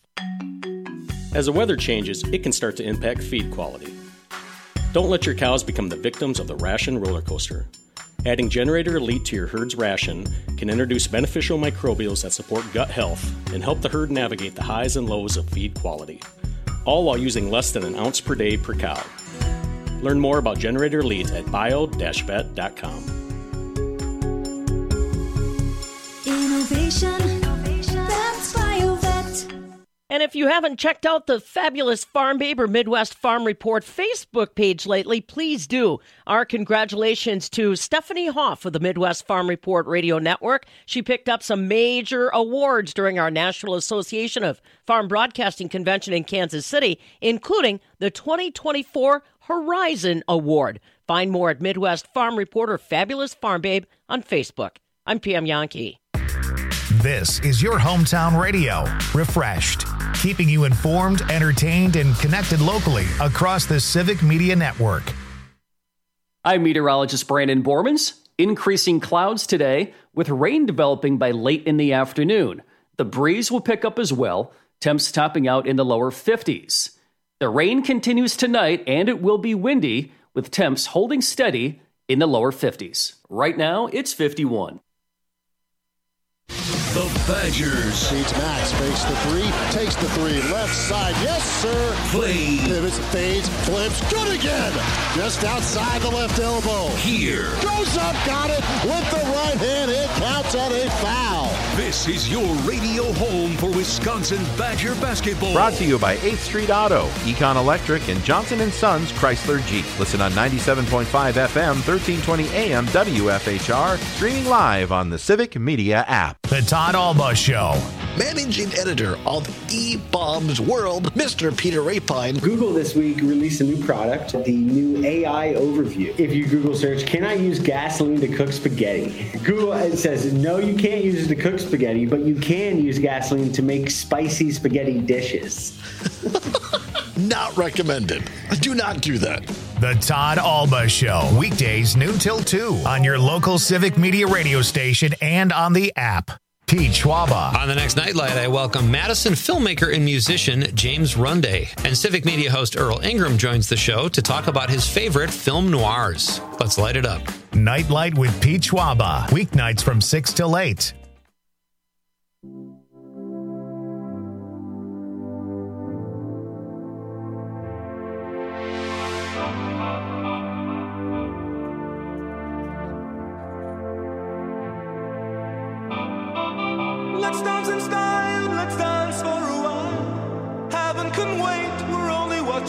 [SPEAKER 12] As the weather changes, it can start to impact feed quality. Don't let your cows become the victims of the ration roller coaster. Adding Generator Elite to your herd's ration can introduce beneficial microbials that support gut health and help the herd navigate the highs and lows of feed quality, all while using less than an ounce per day per cow. Learn more about Generator Elite at bio dash vet dot com.
[SPEAKER 19] Innovation, that's BioVet.
[SPEAKER 20] And if you haven't checked out the fabulous Farm Babe or Midwest Farm Report Facebook page lately, please do. Our congratulations to Stephanie Hoff of the Midwest Farm Report Radio Network. She picked up some major awards during our National Association of Farm Broadcasting Convention in Kansas City, including the twenty twenty-four Horizon Award. Find more at Midwest Farm Report or Fabulous Farm Babe on Facebook. I'm P M Yankee.
[SPEAKER 1] This is your hometown radio, refreshed, keeping you informed, entertained, and connected locally across the Civic Media Network.
[SPEAKER 13] I'm meteorologist Brandon Bormans. Increasing clouds today with rain developing by late in the afternoon. The breeze will pick up as well, temps topping out in the lower fifties. The rain continues tonight and it will be windy with temps holding steady in the lower fifties. Right now, it's fifty-one.
[SPEAKER 4] The Badgers.
[SPEAKER 14] Feeds Max, fakes the three, takes the three, left side, yes sir.
[SPEAKER 4] Play.
[SPEAKER 14] Pivots, fades, flips, good again. Just outside the left elbow.
[SPEAKER 4] Here.
[SPEAKER 14] Goes up, got it, with the right hand, it counts on a foul.
[SPEAKER 4] This is your radio home for Wisconsin Badger basketball.
[SPEAKER 27] Brought to you by eighth Street Auto, Econ Electric, and Johnson and Sons Chrysler Jeep. Listen on ninety-seven point five F M, thirteen twenty A M W F H R, streaming live on the Civic Media app.
[SPEAKER 1] The Todd Alba Show.
[SPEAKER 18] Managing editor of E-Bombs World, Mister Peter Rapine.
[SPEAKER 28] Google this week released a new product, the new A I Overview. If you Google search, can I use gasoline to cook spaghetti? Google it says, no, you can't use it to cook spaghetti, but you can use gasoline to make spicy spaghetti dishes.
[SPEAKER 18] Not recommended. Do not do that.
[SPEAKER 1] The Todd Alba Show. Weekdays noon till two on your local Civic Media radio station and on the app. Pete Schwaba.
[SPEAKER 9] On the next Nightlight, I welcome Madison filmmaker and musician James Runday. And Civic Media host Earl Ingram joins the show to talk about his favorite film noirs. Let's light it up.
[SPEAKER 1] Nightlight with Pete Schwaba. Weeknights from six till eight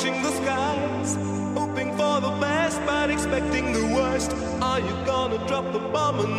[SPEAKER 3] watching the skies, hoping for the best but expecting the worst. Are you gonna drop the bomb or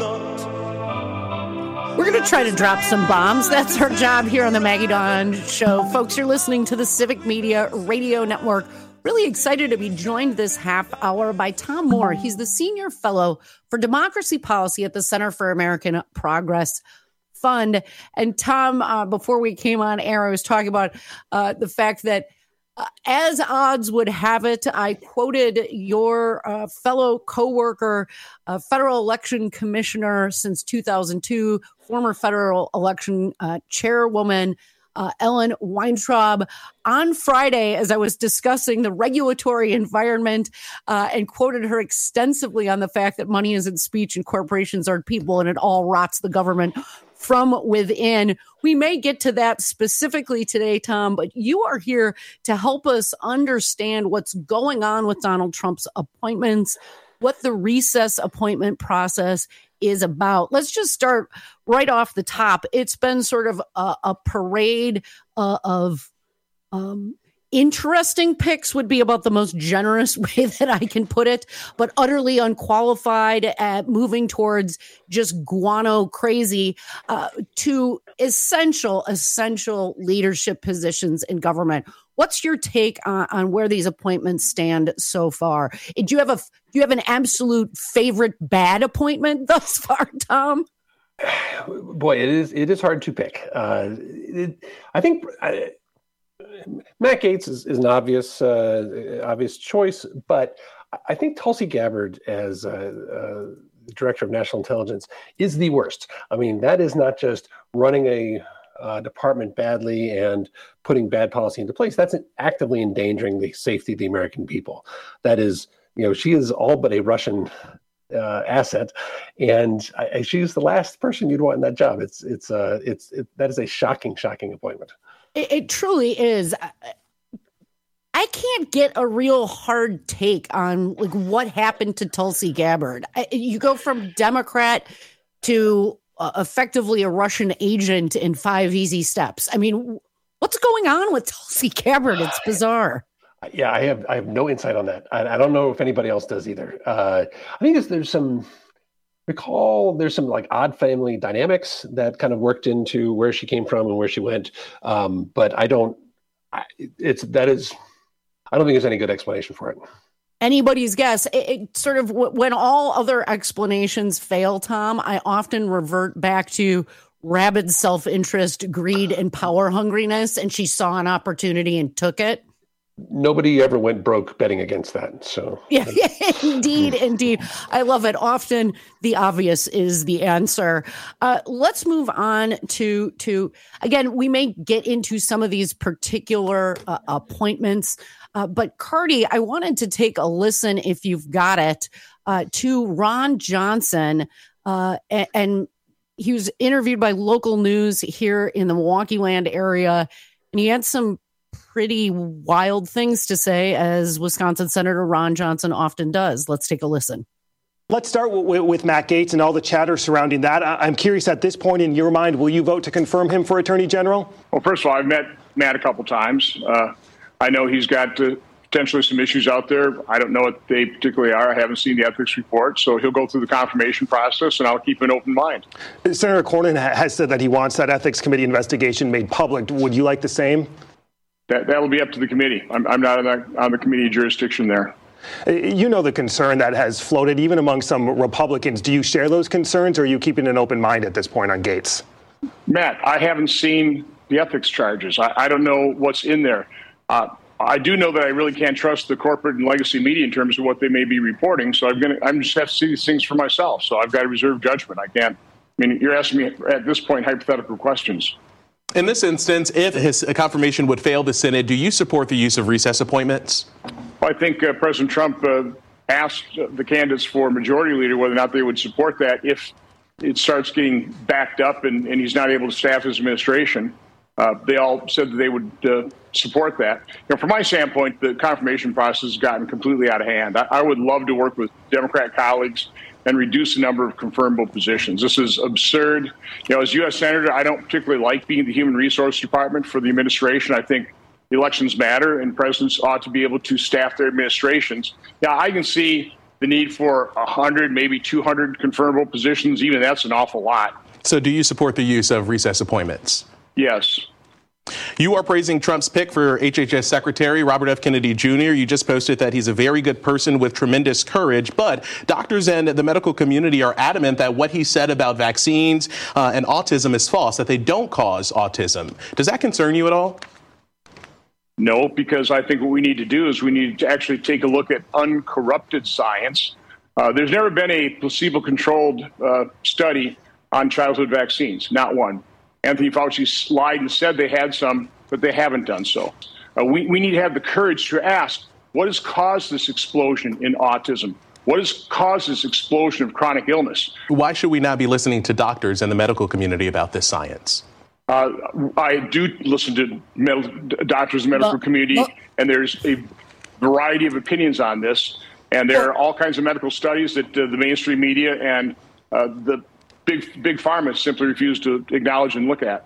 [SPEAKER 3] not?
[SPEAKER 20] We're going to try to drop some bombs. That's our job here on the Maggie Dawn Show. Folks, you're listening to the Civic Media Radio Network. Really excited to be joined this half hour by Tom Moore. He's the Senior Fellow for Democracy Policy at the Center for American Progress Fund. And Tom, uh, before we came on air, I was talking about uh, the fact that uh, as odds would have it, I quoted your uh, fellow coworker, uh, federal election commissioner since two thousand two, former federal election uh, chairwoman, Uh, Ellen Weintraub, on Friday as I was discussing the regulatory environment uh, and quoted her extensively on the fact that money isn't speech and corporations aren't people and it all rots the government from within. We may get to that specifically today, Tom, but you are here to help us understand what's going on with Donald Trump's appointments, what the recess appointment process is about. Let's just start right off the top. It's been sort of a, a parade uh, of um, interesting picks would be about the most generous way that I can put it, but utterly unqualified at moving towards just guano crazy uh, to essential, essential leadership positions in government. What's your take on, on where these appointments stand so far? Do you have a do you have an absolute favorite bad appointment thus far, Tom?
[SPEAKER 15] Boy, it is it is hard to pick. Uh, it, I think uh, Matt Gaetz is, is an obvious uh, obvious choice, but I think Tulsi Gabbard as uh, uh, the director of national intelligence is the worst. I mean, that is not just running a Uh, department badly and putting bad policy into place. That's actively endangering the safety of the American people. That is, you know, she is all but a Russian uh, asset, and I, she's the last person you'd want in that job. It's it's uh it's it, that is a shocking, shocking appointment.
[SPEAKER 20] It, it truly is. I can't get a real hard take on like what happened to Tulsi Gabbard. I, you go from Democrat to Uh, effectively a Russian agent in five easy steps. I mean, what's going on with Tulsi Gabbard? It's bizarre.
[SPEAKER 15] Yeah, I have I have no insight on that. I, I don't know if anybody else does either. Uh, I think there's, there's some recall there's some like odd family dynamics that kind of worked into where she came from and where she went. Um, but I don't. I, it's that is. I don't think there's any good explanation for it.
[SPEAKER 20] Anybody's guess. It, it sort of w- when all other explanations fail, Tom, I often revert back to rabid self-interest, greed, and power hungriness, and she saw an opportunity and took it.
[SPEAKER 15] Nobody ever went broke betting against that. So
[SPEAKER 20] yeah, indeed, indeed. I love it. Often the obvious is the answer. Uh, let's move on to, to, again, we may get into some of these particular uh, appointments, uh, but Cardi, I wanted to take a listen, if you've got it, uh, to Ron Johnson. Uh, and, and he was interviewed by local news here in the Milwaukee land area, and he had some pretty wild things to say, as Wisconsin Senator Ron Johnson often does. Let's take a listen.
[SPEAKER 16] Let's start with, with Matt Gaetz and all the chatter surrounding that. I'm curious, at this point in your mind, will you vote to confirm him for Attorney General?
[SPEAKER 17] Well, first of all, I've met Matt a couple times. Uh, I know he's got uh, potentially some issues out there. I don't know what they particularly are. I haven't seen the ethics report, so he'll go through the confirmation process, and I'll keep an open mind.
[SPEAKER 16] Senator Cornyn has said that he wants that ethics committee investigation made public. Would you like the same?
[SPEAKER 17] That that will be up to the committee. I'm, I'm not on the, on the committee jurisdiction there.
[SPEAKER 16] You know the concern that has floated even among some Republicans. Do you share those concerns, or are you keeping an open mind at this point on Gaetz?
[SPEAKER 17] Matt, I haven't seen the ethics charges. I, I don't know what's in there. Uh, I do know that I really can't trust the corporate and legacy media in terms of what they may be reporting. So I'm going to I'm just have to see these things for myself. So I've got to reserve judgment. I can't. I mean, you're asking me at this point hypothetical questions.
[SPEAKER 21] In this instance, if his confirmation would fail the Senate, do you support the use of recess appointments?
[SPEAKER 17] Well, I think uh, President Trump uh, asked the candidates for majority leader whether or not they would support that if it starts getting backed up and, and he's not able to staff his administration. Uh, they all said that they would uh, support that. You know, from my standpoint, the confirmation process has gotten completely out of hand. I, I would love to work with Democrat colleagues and reduce the number of confirmable positions. This is absurd. You know, as U S Senator, I don't particularly like being the Human Resource Department for the administration. I think elections matter, and presidents ought to be able to staff their administrations. Now, I can see the need for one hundred, maybe two hundred confirmable positions. Even that's an awful lot.
[SPEAKER 21] So do you support the use of recess appointments?
[SPEAKER 17] Yes.
[SPEAKER 21] You are praising Trump's pick for H H S Secretary, Robert F. Kennedy Junior You just posted that he's a very good person with tremendous courage, but doctors and the medical community are adamant that what he said about vaccines uh, and autism is false, that they don't cause autism. Does that concern you at all?
[SPEAKER 17] No, because I think what we need to do is we need to actually take a look at uncorrupted science. Uh, there's never been a placebo-controlled uh, study on childhood vaccines, not one. Anthony Fauci lied and said they had some, but they haven't done so. Uh, we, we need to have the courage to ask, what has caused this explosion in autism? What has caused this explosion of chronic illness?
[SPEAKER 21] Why should we not be listening to doctors and the medical community about this science?
[SPEAKER 17] Uh, I do listen to med- doctors and medical
[SPEAKER 20] Well,
[SPEAKER 17] community,
[SPEAKER 20] well-
[SPEAKER 17] and there's a variety of opinions on this. And there are all kinds of medical studies that uh, the mainstream media and uh, the big big pharma simply refuse to acknowledge and look at.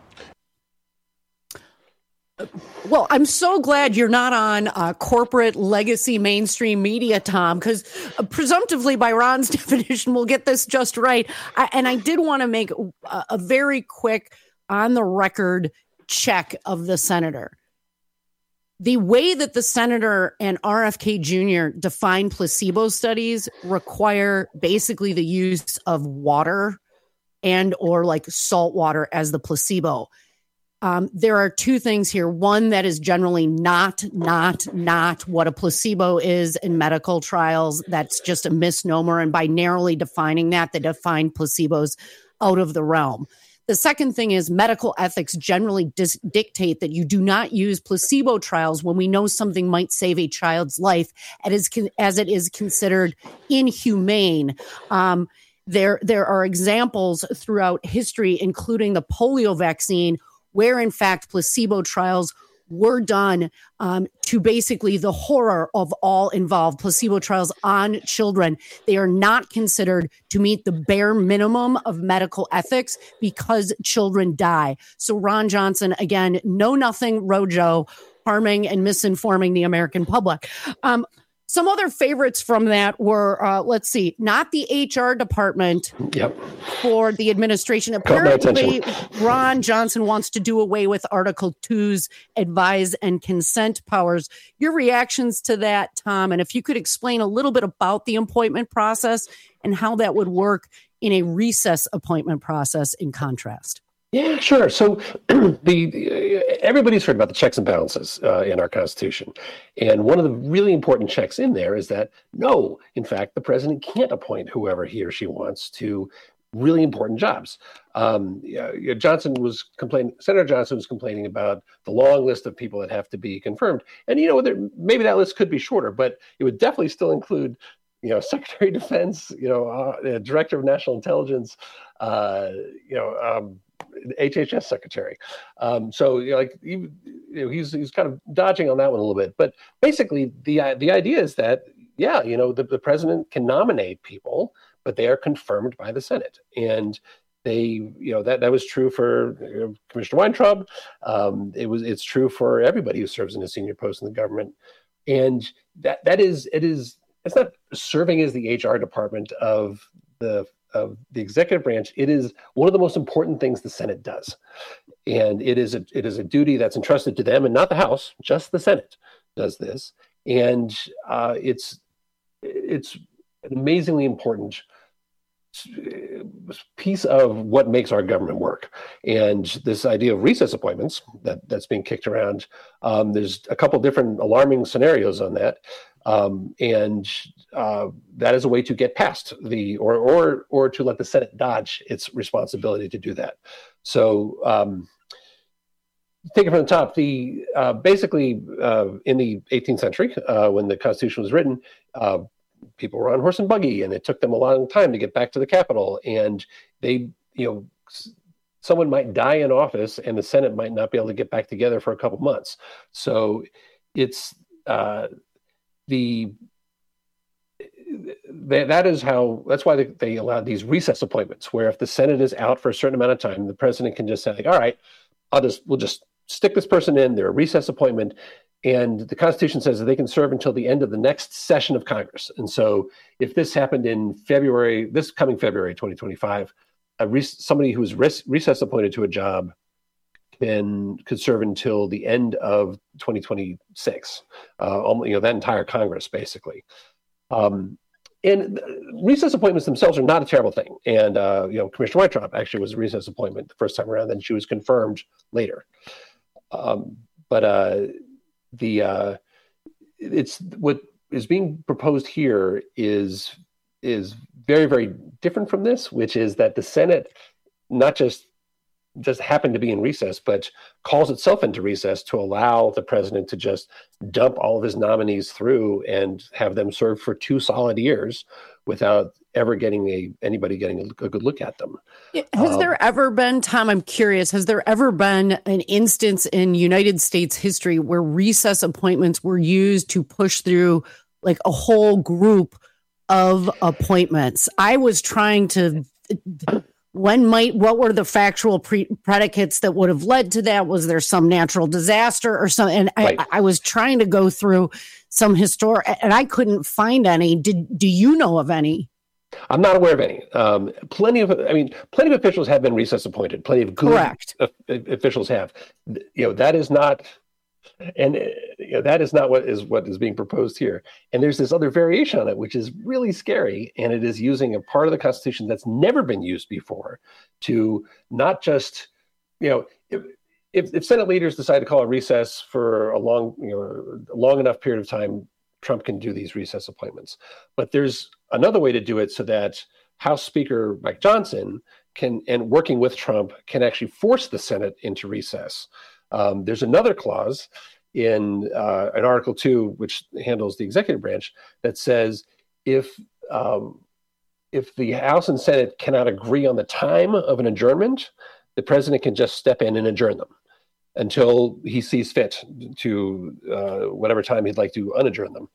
[SPEAKER 20] Well, I'm so glad you're not on uh, corporate legacy mainstream media, Tom, because uh, presumptively by Ron's definition, we'll get this just right. I, and I did want to make a, a very quick on the record check of the senator. The way that the senator and R F K Junior define placebo studies require basically the use of water and or like salt water as the placebo. Um, there are two things here. One, that is generally not, not, not what a placebo is in medical trials. That's just a misnomer. And by narrowly defining that, they define placebos out of the realm. The second thing is medical ethics generally dis- dictate that you do not use placebo trials when we know something might save a child's life, as, con- as it is considered inhumane. Um, There, there are examples throughout history, including the polio vaccine, where in fact placebo trials were done um, to basically the horror of all involved. Placebo trials on children, they are not considered to meet the bare minimum of medical ethics because children die. So Ron Johnson, again, know nothing, Rojo, harming and misinforming the American public. Um, Some other favorites from that were, uh, let's see, not the H R department
[SPEAKER 15] yep.
[SPEAKER 20] for the administration. Apparently, Ron Johnson wants to do away with Article two's advise and consent powers. Your reactions to that, Tom, and if you could explain a little bit about the appointment process and how that would work in a recess appointment process in contrast.
[SPEAKER 15] Yeah, sure. So the everybody's heard about the checks and balances uh, in our Constitution. And one of the really important checks in there is that, no, in fact, the president can't appoint whoever he or she wants to really important jobs. Um, yeah, Johnson was complaining, Senator Johnson was complaining about the long list of people that have to be confirmed. And, you know, there, maybe that list could be shorter, but it would definitely still include, you know, Secretary of Defense, you know, uh, Director of National Intelligence, uh, you know, um, H H S secretary. Um, so you know, like you know, he's he's kind of dodging on that one a little bit. But basically, the the idea is that yeah, you know, the, the president can nominate people, but they are confirmed by the Senate, and they you know that that was true for you know, Commissioner Weintraub. Um, it was it's true for everybody who serves in a senior post in the government, and that that is it is it's not serving as the H R department of the of the executive branch. It is one of the most important things the Senate does. And it is a, it is a duty that's entrusted to them and not the House, just the Senate does this. And uh, it's, it's an amazingly important piece of what makes our government work. And this idea of recess appointments that, that's being kicked around, um, there's a couple different alarming scenarios on that. Um, and uh, that is a way to get past the, or or or to let the Senate dodge its responsibility to do that. So, um, take it from the top. The uh, basically uh, in the eighteenth century, uh, when the Constitution was written, uh, people were on horse and buggy, and it took them a long time to get back to the Capitol. And they, you know, someone might die in office, and the Senate might not be able to get back together for a couple months. So, it's uh, the That, that is how, that's why they, they allowed these recess appointments, where if the Senate is out for a certain amount of time, the president can just say, like, all right, I'll just, we'll just stick this person in, they're a recess appointment, and the Constitution says that they can serve until the end of the next session of Congress. And so if this happened in February, this coming February twenty twenty-five, a rec- somebody who is res- recess appointed to a job can could serve until the end of twenty twenty-six, uh, you know, that entire Congress, basically. Um, and recess appointments themselves are not a terrible thing. And, uh, you know, Commissioner Weintraub actually was a recess appointment the first time around, then she was confirmed later. Um, but uh, the uh, it's what is being proposed here is is very, very different from this, which is that the Senate not just just happened to be in recess, but calls itself into recess to allow the president to just dump all of his nominees through and have them serve for two solid years without ever getting a anybody getting a, a good look at them.
[SPEAKER 20] Has
[SPEAKER 15] um,
[SPEAKER 20] there ever been, Tom, I'm curious, has there ever been an instance in United States history where recess appointments were used to push through like a whole group of appointments? I was trying to... When might, what were the factual pre- predicates that would have led to that? Was there some natural disaster or something? And
[SPEAKER 15] right.
[SPEAKER 20] I, I was trying to go through some historic, and I couldn't find any. Did do you know of any?
[SPEAKER 15] I'm not aware of any. Um, plenty of, I mean, plenty of officials have been recess appointed. Plenty of good
[SPEAKER 20] Correct.
[SPEAKER 15] o- officials have. You know, that is not, and uh, you know, that is not what is what is being proposed here. And there's this other variation on it, which is really scary. And it is using a part of the Constitution that's never been used before to not just, you know, if, if, if Senate leaders decide to call a recess for a long, you know, a long enough period of time, Trump can do these recess appointments. But there's another way to do it so that House Speaker Mike Johnson can, and working with Trump, can actually force the Senate into recess. Um, there's another clause in uh, in Article two, which handles the executive branch, that says if um, if the House and Senate cannot agree on the time of an adjournment, the president can just step in and adjourn them until he sees fit to uh, whatever time he'd like to unadjourn them.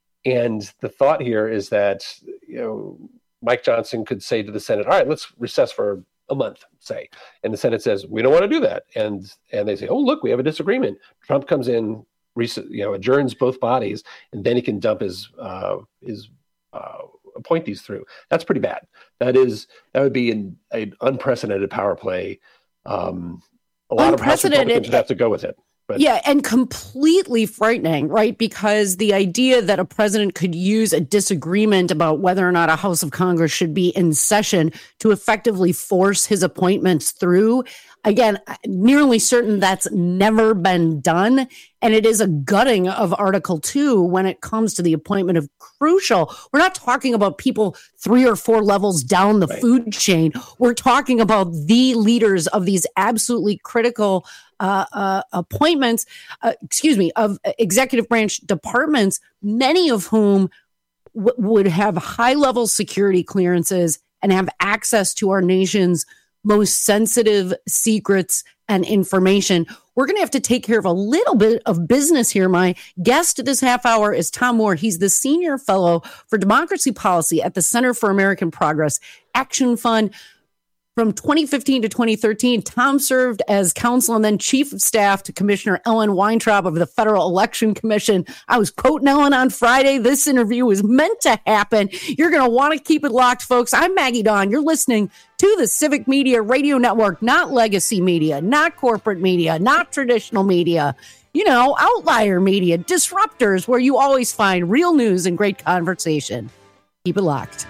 [SPEAKER 15] And the thought here is that, you know, Mike Johnson could say to the Senate, all right, let's recess for a month, say. And the Senate says, we don't want to do that. And and they say, oh, look, we have a disagreement. Trump comes in, rec- you know, adjourns both bodies, and then he can dump his uh, his uh, appointees through. That's pretty bad. That is, that would be an, an unprecedented power play. Um, a lot of House Republicans would have to go with it. But
[SPEAKER 20] yeah, and completely frightening, right? Because the idea that a president could use a disagreement about whether or not a House of Congress should be in session to effectively force his appointments through, again, nearly certain that's never been done. And it is a gutting of Article two when it comes to the appointment of crucial. We're not talking about people three or four levels down the right. food chain. We're talking about the leaders of these absolutely critical Uh, uh, appointments, uh, excuse me, of executive branch departments, many of whom w- would have high-level security clearances and have access to our nation's most sensitive secrets and information. We're going to have to take care of a little bit of business here. My guest this half hour is Tom Moore. He's the Senior Fellow for Democracy Policy at the Center for American Progress Action Fund. From twenty fifteen to twenty thirteen, Tom served as counsel and then chief of staff to Commissioner Ellen Weintraub of the Federal Election Commission. I was quoting Ellen on Friday. This interview was meant to happen. You're going to want to keep it locked, folks. I'm Maggie Dawn. You're listening to the Civic Media Radio Network, not legacy media, not corporate media, not traditional media, you know, outlier media, disruptors, where you always find real news and great conversation. Keep it locked.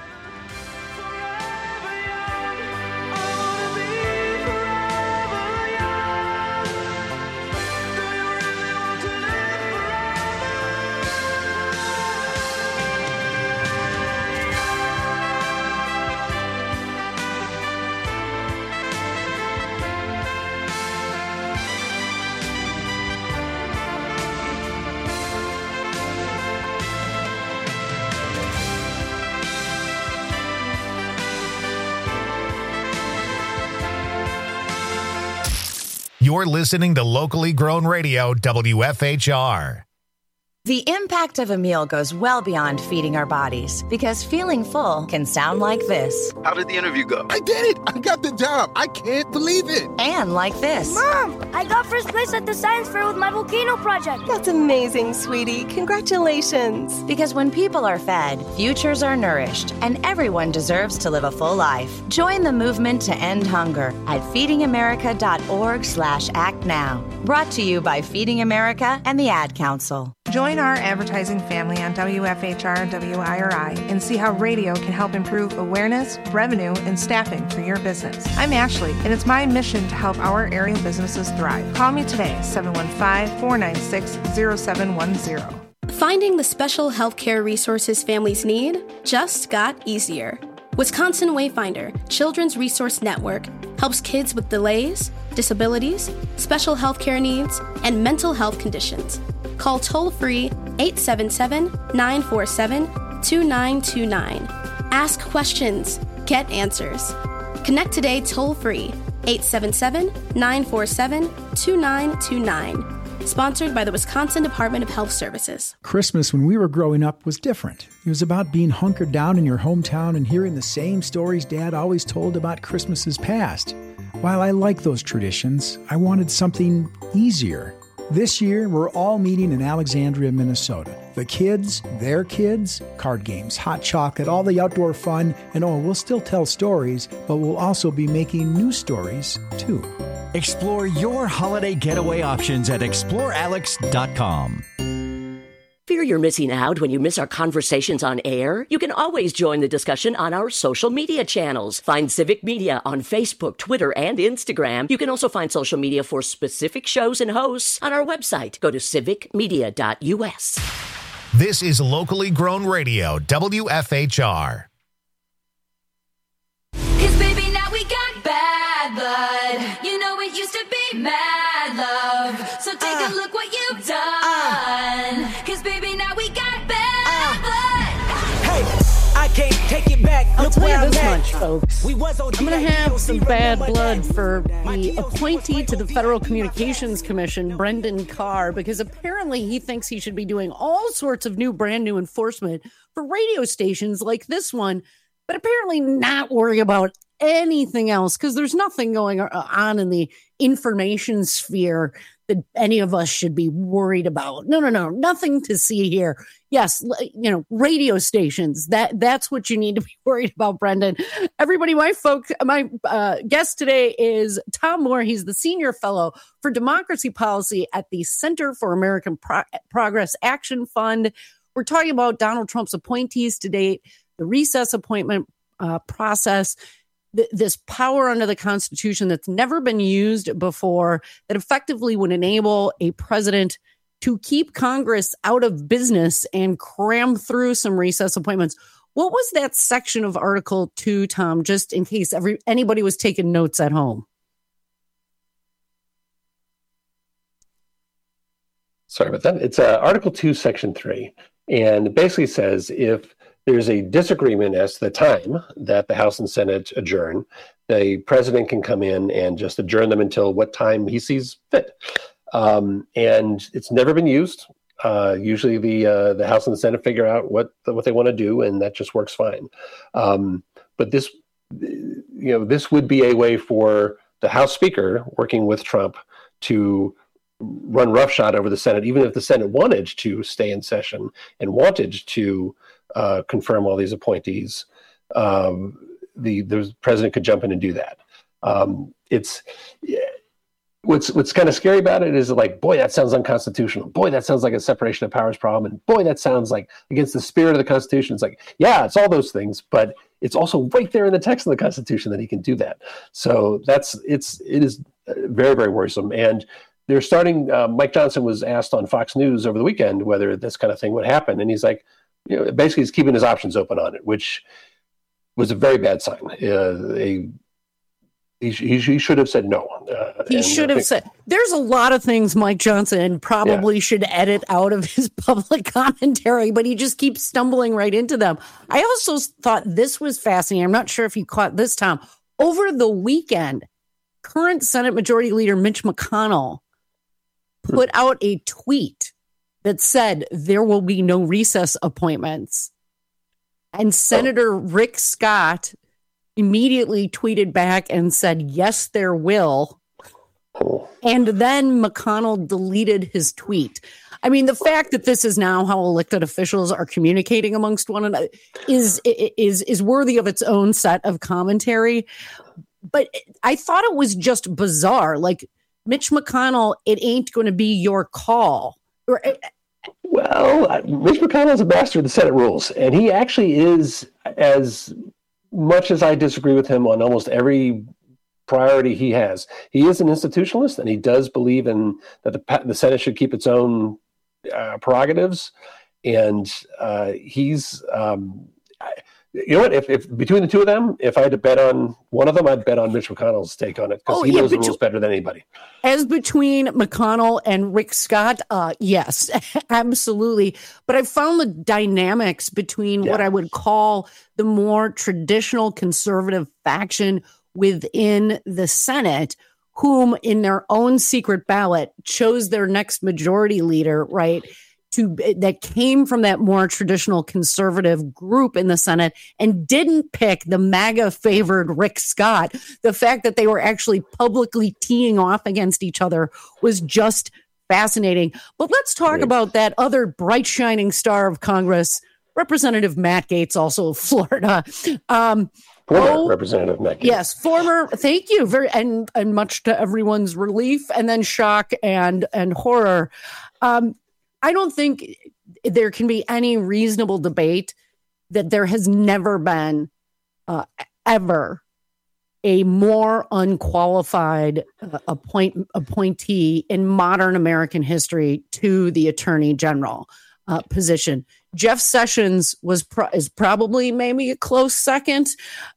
[SPEAKER 1] You're listening to locally grown radio W F H R.
[SPEAKER 5] The impact of a meal goes well beyond feeding our bodies, because feeling full can sound like this.
[SPEAKER 6] How did the interview go? I did it! I got the job! I can't believe it!
[SPEAKER 5] And like this.
[SPEAKER 7] Mom, I got first place at the science fair with my volcano project.
[SPEAKER 8] That's amazing, sweetie. Congratulations.
[SPEAKER 5] Because when people are fed, futures are nourished, and everyone deserves to live a full life. Join the movement to end hunger at feeding america dot org slash act now. Brought to you by Feeding America and the Ad Council.
[SPEAKER 23] Join our advertising family on W F H R and W I R I and see how radio can help improve awareness, revenue, and staffing for your business. I'm Ashley, and it's my mission to help our area businesses thrive. Call me today, seven one five, four nine six, zero seven one zero.
[SPEAKER 24] Finding the special healthcare resources families need just got easier. Wisconsin Wayfinder Children's Resource Network helps kids with delays, disabilities, special healthcare needs, and mental health conditions. Call toll-free eight seven seven, nine four seven, two nine two nine. Ask questions. Get answers. Connect today toll-free eight seven seven, nine four seven, two nine two nine. Sponsored by the Wisconsin Department of Health Services.
[SPEAKER 25] Christmas when we were growing up was different. It was about being hunkered down in your hometown and hearing the same stories Dad always told about Christmases past. While I like those traditions, I wanted something easier. This year, we're all meeting in Alexandria, Minnesota. The kids, their kids, card games, hot chocolate, all the outdoor fun, and oh, we'll still tell stories, but we'll also be making new stories, too.
[SPEAKER 26] Explore your holiday getaway options at explore alex dot com.
[SPEAKER 29] Fear you're missing out when you miss our conversations on air? You can always join the discussion on our social media channels. Find Civic Media on Facebook, Twitter, and Instagram. You can also find social media for specific shows and hosts on our website. Go to civic media dot u s.
[SPEAKER 1] This is locally grown radio, W F H R.
[SPEAKER 19] Cause baby, now we got bad blood. You know it used to be mad love. So take uh, a look what you've done. Uh, Cause baby, now we got bad uh, blood.
[SPEAKER 30] Hey, I can't take it back.
[SPEAKER 20] I'll
[SPEAKER 30] Look
[SPEAKER 20] tell
[SPEAKER 30] where
[SPEAKER 20] you this
[SPEAKER 30] I'm
[SPEAKER 20] much,
[SPEAKER 30] at.
[SPEAKER 20] folks.
[SPEAKER 30] We was
[SPEAKER 20] I'm going to have some bad blood for the appointee to the Federal Communications Commission, Brendan Carr, because apparently he thinks he should be doing all sorts of new, brand new enforcement for radio stations like this one, but apparently not worry about anything else because there's nothing going on in the information sphere that any of us should be worried about. No, no, no, nothing to see here. Yes, you know, radio stations, that that's what you need to be worried about, Brendan. Everybody, my folks, my uh, guest today is Tom Moore. He's the Senior Fellow for Democracy Policy at the Center for American Pro- Progress Action Fund. We're talking about Donald Trump's appointees to date, the recess appointment uh, process, this power under the Constitution that's never been used before that effectively would enable a president to keep Congress out of business and cram through some recess appointments. What was that section of Article two, Tom, just in case every anybody was taking notes at home?
[SPEAKER 15] Sorry about that. It's uh, Article two, Section three. And it basically says if there's a disagreement as to the time that the House and Senate adjourn, the president can come in and just adjourn them until what time he sees fit. Um, and it's never been used. Uh, usually the uh, the House and the Senate figure out what what they want to do, and that just works fine. Um, but this, you know, this would be a way for the House Speaker working with Trump to run roughshod over the Senate, even if the Senate wanted to stay in session and wanted to uh, confirm all these appointees. Um, the the president could jump in and do that. Um, it's what's what's kind of scary about it is like, boy, that sounds unconstitutional. Boy, that sounds like a separation of powers problem. And boy, that sounds like against the spirit of the Constitution. It's like, yeah, it's all those things, but it's also right there in the text of the Constitution that he can do that. So that's it's it is very, very worrisome. And they're starting. Uh, Mike Johnson was asked on Fox News over the weekend whether this kind of thing would happen, and he's like, you know, basically he's keeping his options open on it, which was a very bad sign. Uh, a, he, he, he should have said no. Uh,
[SPEAKER 20] he should have think, said. There's a lot of things Mike Johnson probably yeah. should edit out of his public commentary, but he just keeps stumbling right into them. I also thought this was fascinating. I'm not sure if you caught this, Tom. Over the weekend, current Senate Majority Leader Mitch McConnell put out a tweet that said there will be no recess appointments. And Senator Rick Scott immediately tweeted back and said, yes, there will. And then McConnell deleted his tweet. I mean, the fact that this is now how elected officials are communicating amongst one another is is is worthy of its own set of commentary. But I thought it was just bizarre. Like, Mitch McConnell, it ain't going to be your call.
[SPEAKER 15] Well, Mitch McConnell is a master of the Senate rules, and he actually is, as much as I disagree with him on almost every priority he has, he is an institutionalist, and he does believe in that the, the Senate should keep its own uh, prerogatives. And uh, he's, um, I, you know what, if, if between the two of them, if I had to bet on one of them, I'd bet on Mitch McConnell's take on it, because
[SPEAKER 20] oh,
[SPEAKER 15] he
[SPEAKER 20] yeah,
[SPEAKER 15] knows the
[SPEAKER 20] bet-
[SPEAKER 15] rules better than anybody.
[SPEAKER 20] As between McConnell and Rick Scott, uh, yes, absolutely. But I found the dynamics between yeah. what I would call the more traditional conservative faction within the Senate, whom in their own secret ballot chose their next majority leader, right, to that came from that more traditional conservative group in the Senate and didn't pick the MAGA favored Rick Scott. The fact that they were actually publicly teeing off against each other was just fascinating. But let's talk Great. about that other bright shining star of Congress, Representative Matt Gaetz, also of Florida. Um,
[SPEAKER 15] Former
[SPEAKER 20] oh,
[SPEAKER 15] Representative Matt Gaetz.
[SPEAKER 20] Yes, former. Thank you. Very and and much to everyone's relief, and then shock and and horror. Um, I don't think there can be any reasonable debate that there has never been uh, ever a more unqualified uh, appoint appointee in modern American history to the Attorney General uh, position. Jeff Sessions was pro- is probably maybe a close second,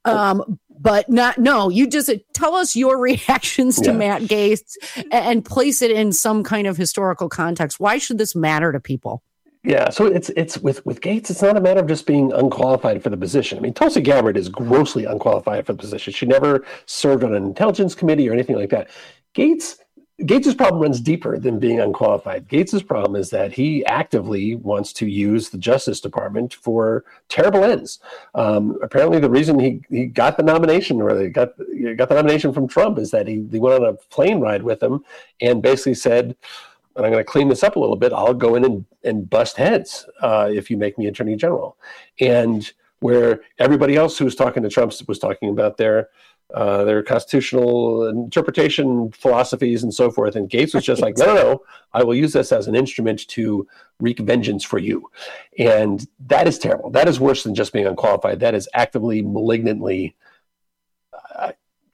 [SPEAKER 20] um, but not. No, you just uh, tell us your reactions to yeah. Matt Gaetz and, and place it in some kind of historical context. Why should this matter to people?
[SPEAKER 15] Yeah, so it's it's with with Gaetz, it's not a matter of just being unqualified for the position. I mean, Tulsi Gabbard is grossly unqualified for the position. She never served on an intelligence committee or anything like that. Gaetz. Gaetz's problem runs deeper than being unqualified. Gaetz's problem is that he actively wants to use the Justice Department for terrible ends. Um, apparently, the reason he, he got the nomination, or they got got the nomination from Trump, is that he, he went on a plane ride with him and basically said, and I'm going to clean this up a little bit, I'll go in and, and bust heads uh, if you make me Attorney General. And where everybody else who was talking to Trump was talking about their Uh, their constitutional interpretation philosophies and so forth. And Gaetz was just like, no, no, no, I will use this as an instrument to wreak vengeance for you. And that is terrible. That is worse than just being unqualified. That is actively, malignantly uh,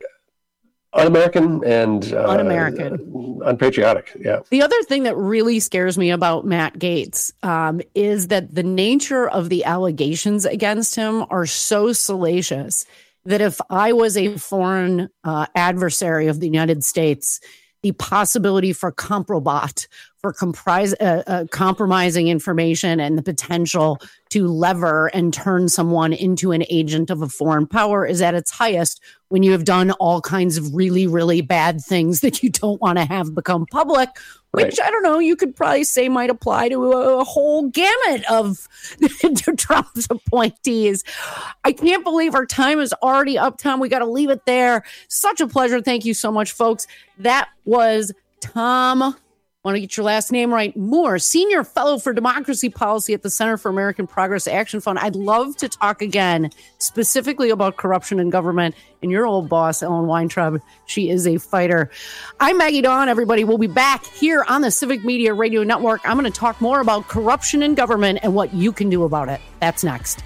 [SPEAKER 15] un-American and uh,
[SPEAKER 20] un-American,
[SPEAKER 15] uh, unpatriotic. Yeah.
[SPEAKER 20] The other thing that really scares me about Matt Gaetz um, is that the nature of the allegations against him are so salacious that if I was a foreign uh, adversary of the United States, the possibility for comprobot, for comprise, uh, uh, compromising information and the potential to lever and turn someone into an agent of a foreign power is at its highest when you have done all kinds of really, really bad things that you don't want to have become public, which, right. I don't know, you could probably say might apply to a, a whole gamut of Trump's appointees. I can't believe our time is already up, Tom. We got to leave it there. Such a pleasure. Thank you so much, folks. That was Tom, want to get your last name right, Moore, Senior Fellow for Democracy Policy at the Center for American Progress Action Fund. I'd love to talk again specifically about corruption in government and your old boss, Ellen Weintraub. She is a fighter. I'm Maggie Dawn, everybody. We'll be back here on the Civic Media Radio Network. I'm going to talk more about corruption in government and what you can do about it. That's next.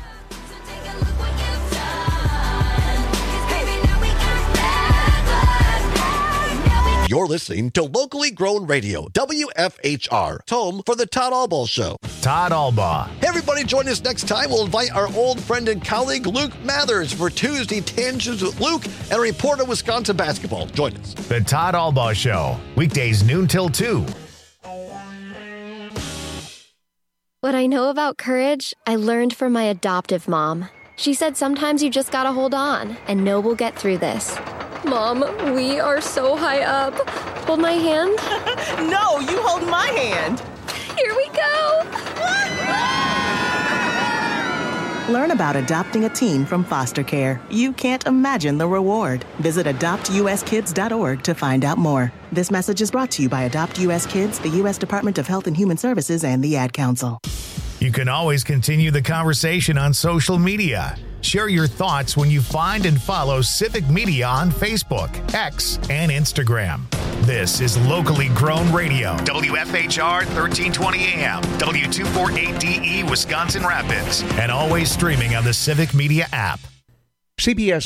[SPEAKER 18] You're listening to locally grown radio, W F H R, home for the Todd Albaugh Show.
[SPEAKER 1] Todd Albaugh.
[SPEAKER 18] Hey, everybody, join us next time. We'll invite our old friend and colleague, Luke Mathers, for Tuesday Tangents with Luke and a report on Wisconsin basketball. Join us.
[SPEAKER 1] The Todd Albaugh Show, weekdays noon till two.
[SPEAKER 2] What I know about courage, I learned from my adoptive mom. She said sometimes you just gotta hold on and know we'll get through this. Mom, we are so high up. Hold my hand.
[SPEAKER 4] No, you hold my hand.
[SPEAKER 2] Here we go.
[SPEAKER 4] Learn about adopting a teen from foster care. You can't imagine the reward. Visit adopt u s kids dot org to find out more. This message is brought to you by Adopt U S Kids, the U S Department of Health and Human Services, and the Ad Council.
[SPEAKER 1] You can always continue the conversation on social media. Share your thoughts when you find and follow Civic Media on Facebook, X, and Instagram. This is locally grown radio. W F H R thirteen twenty A M, W two forty-eight D E, Wisconsin Rapids, and always streaming on the Civic Media app.
[SPEAKER 9] C B S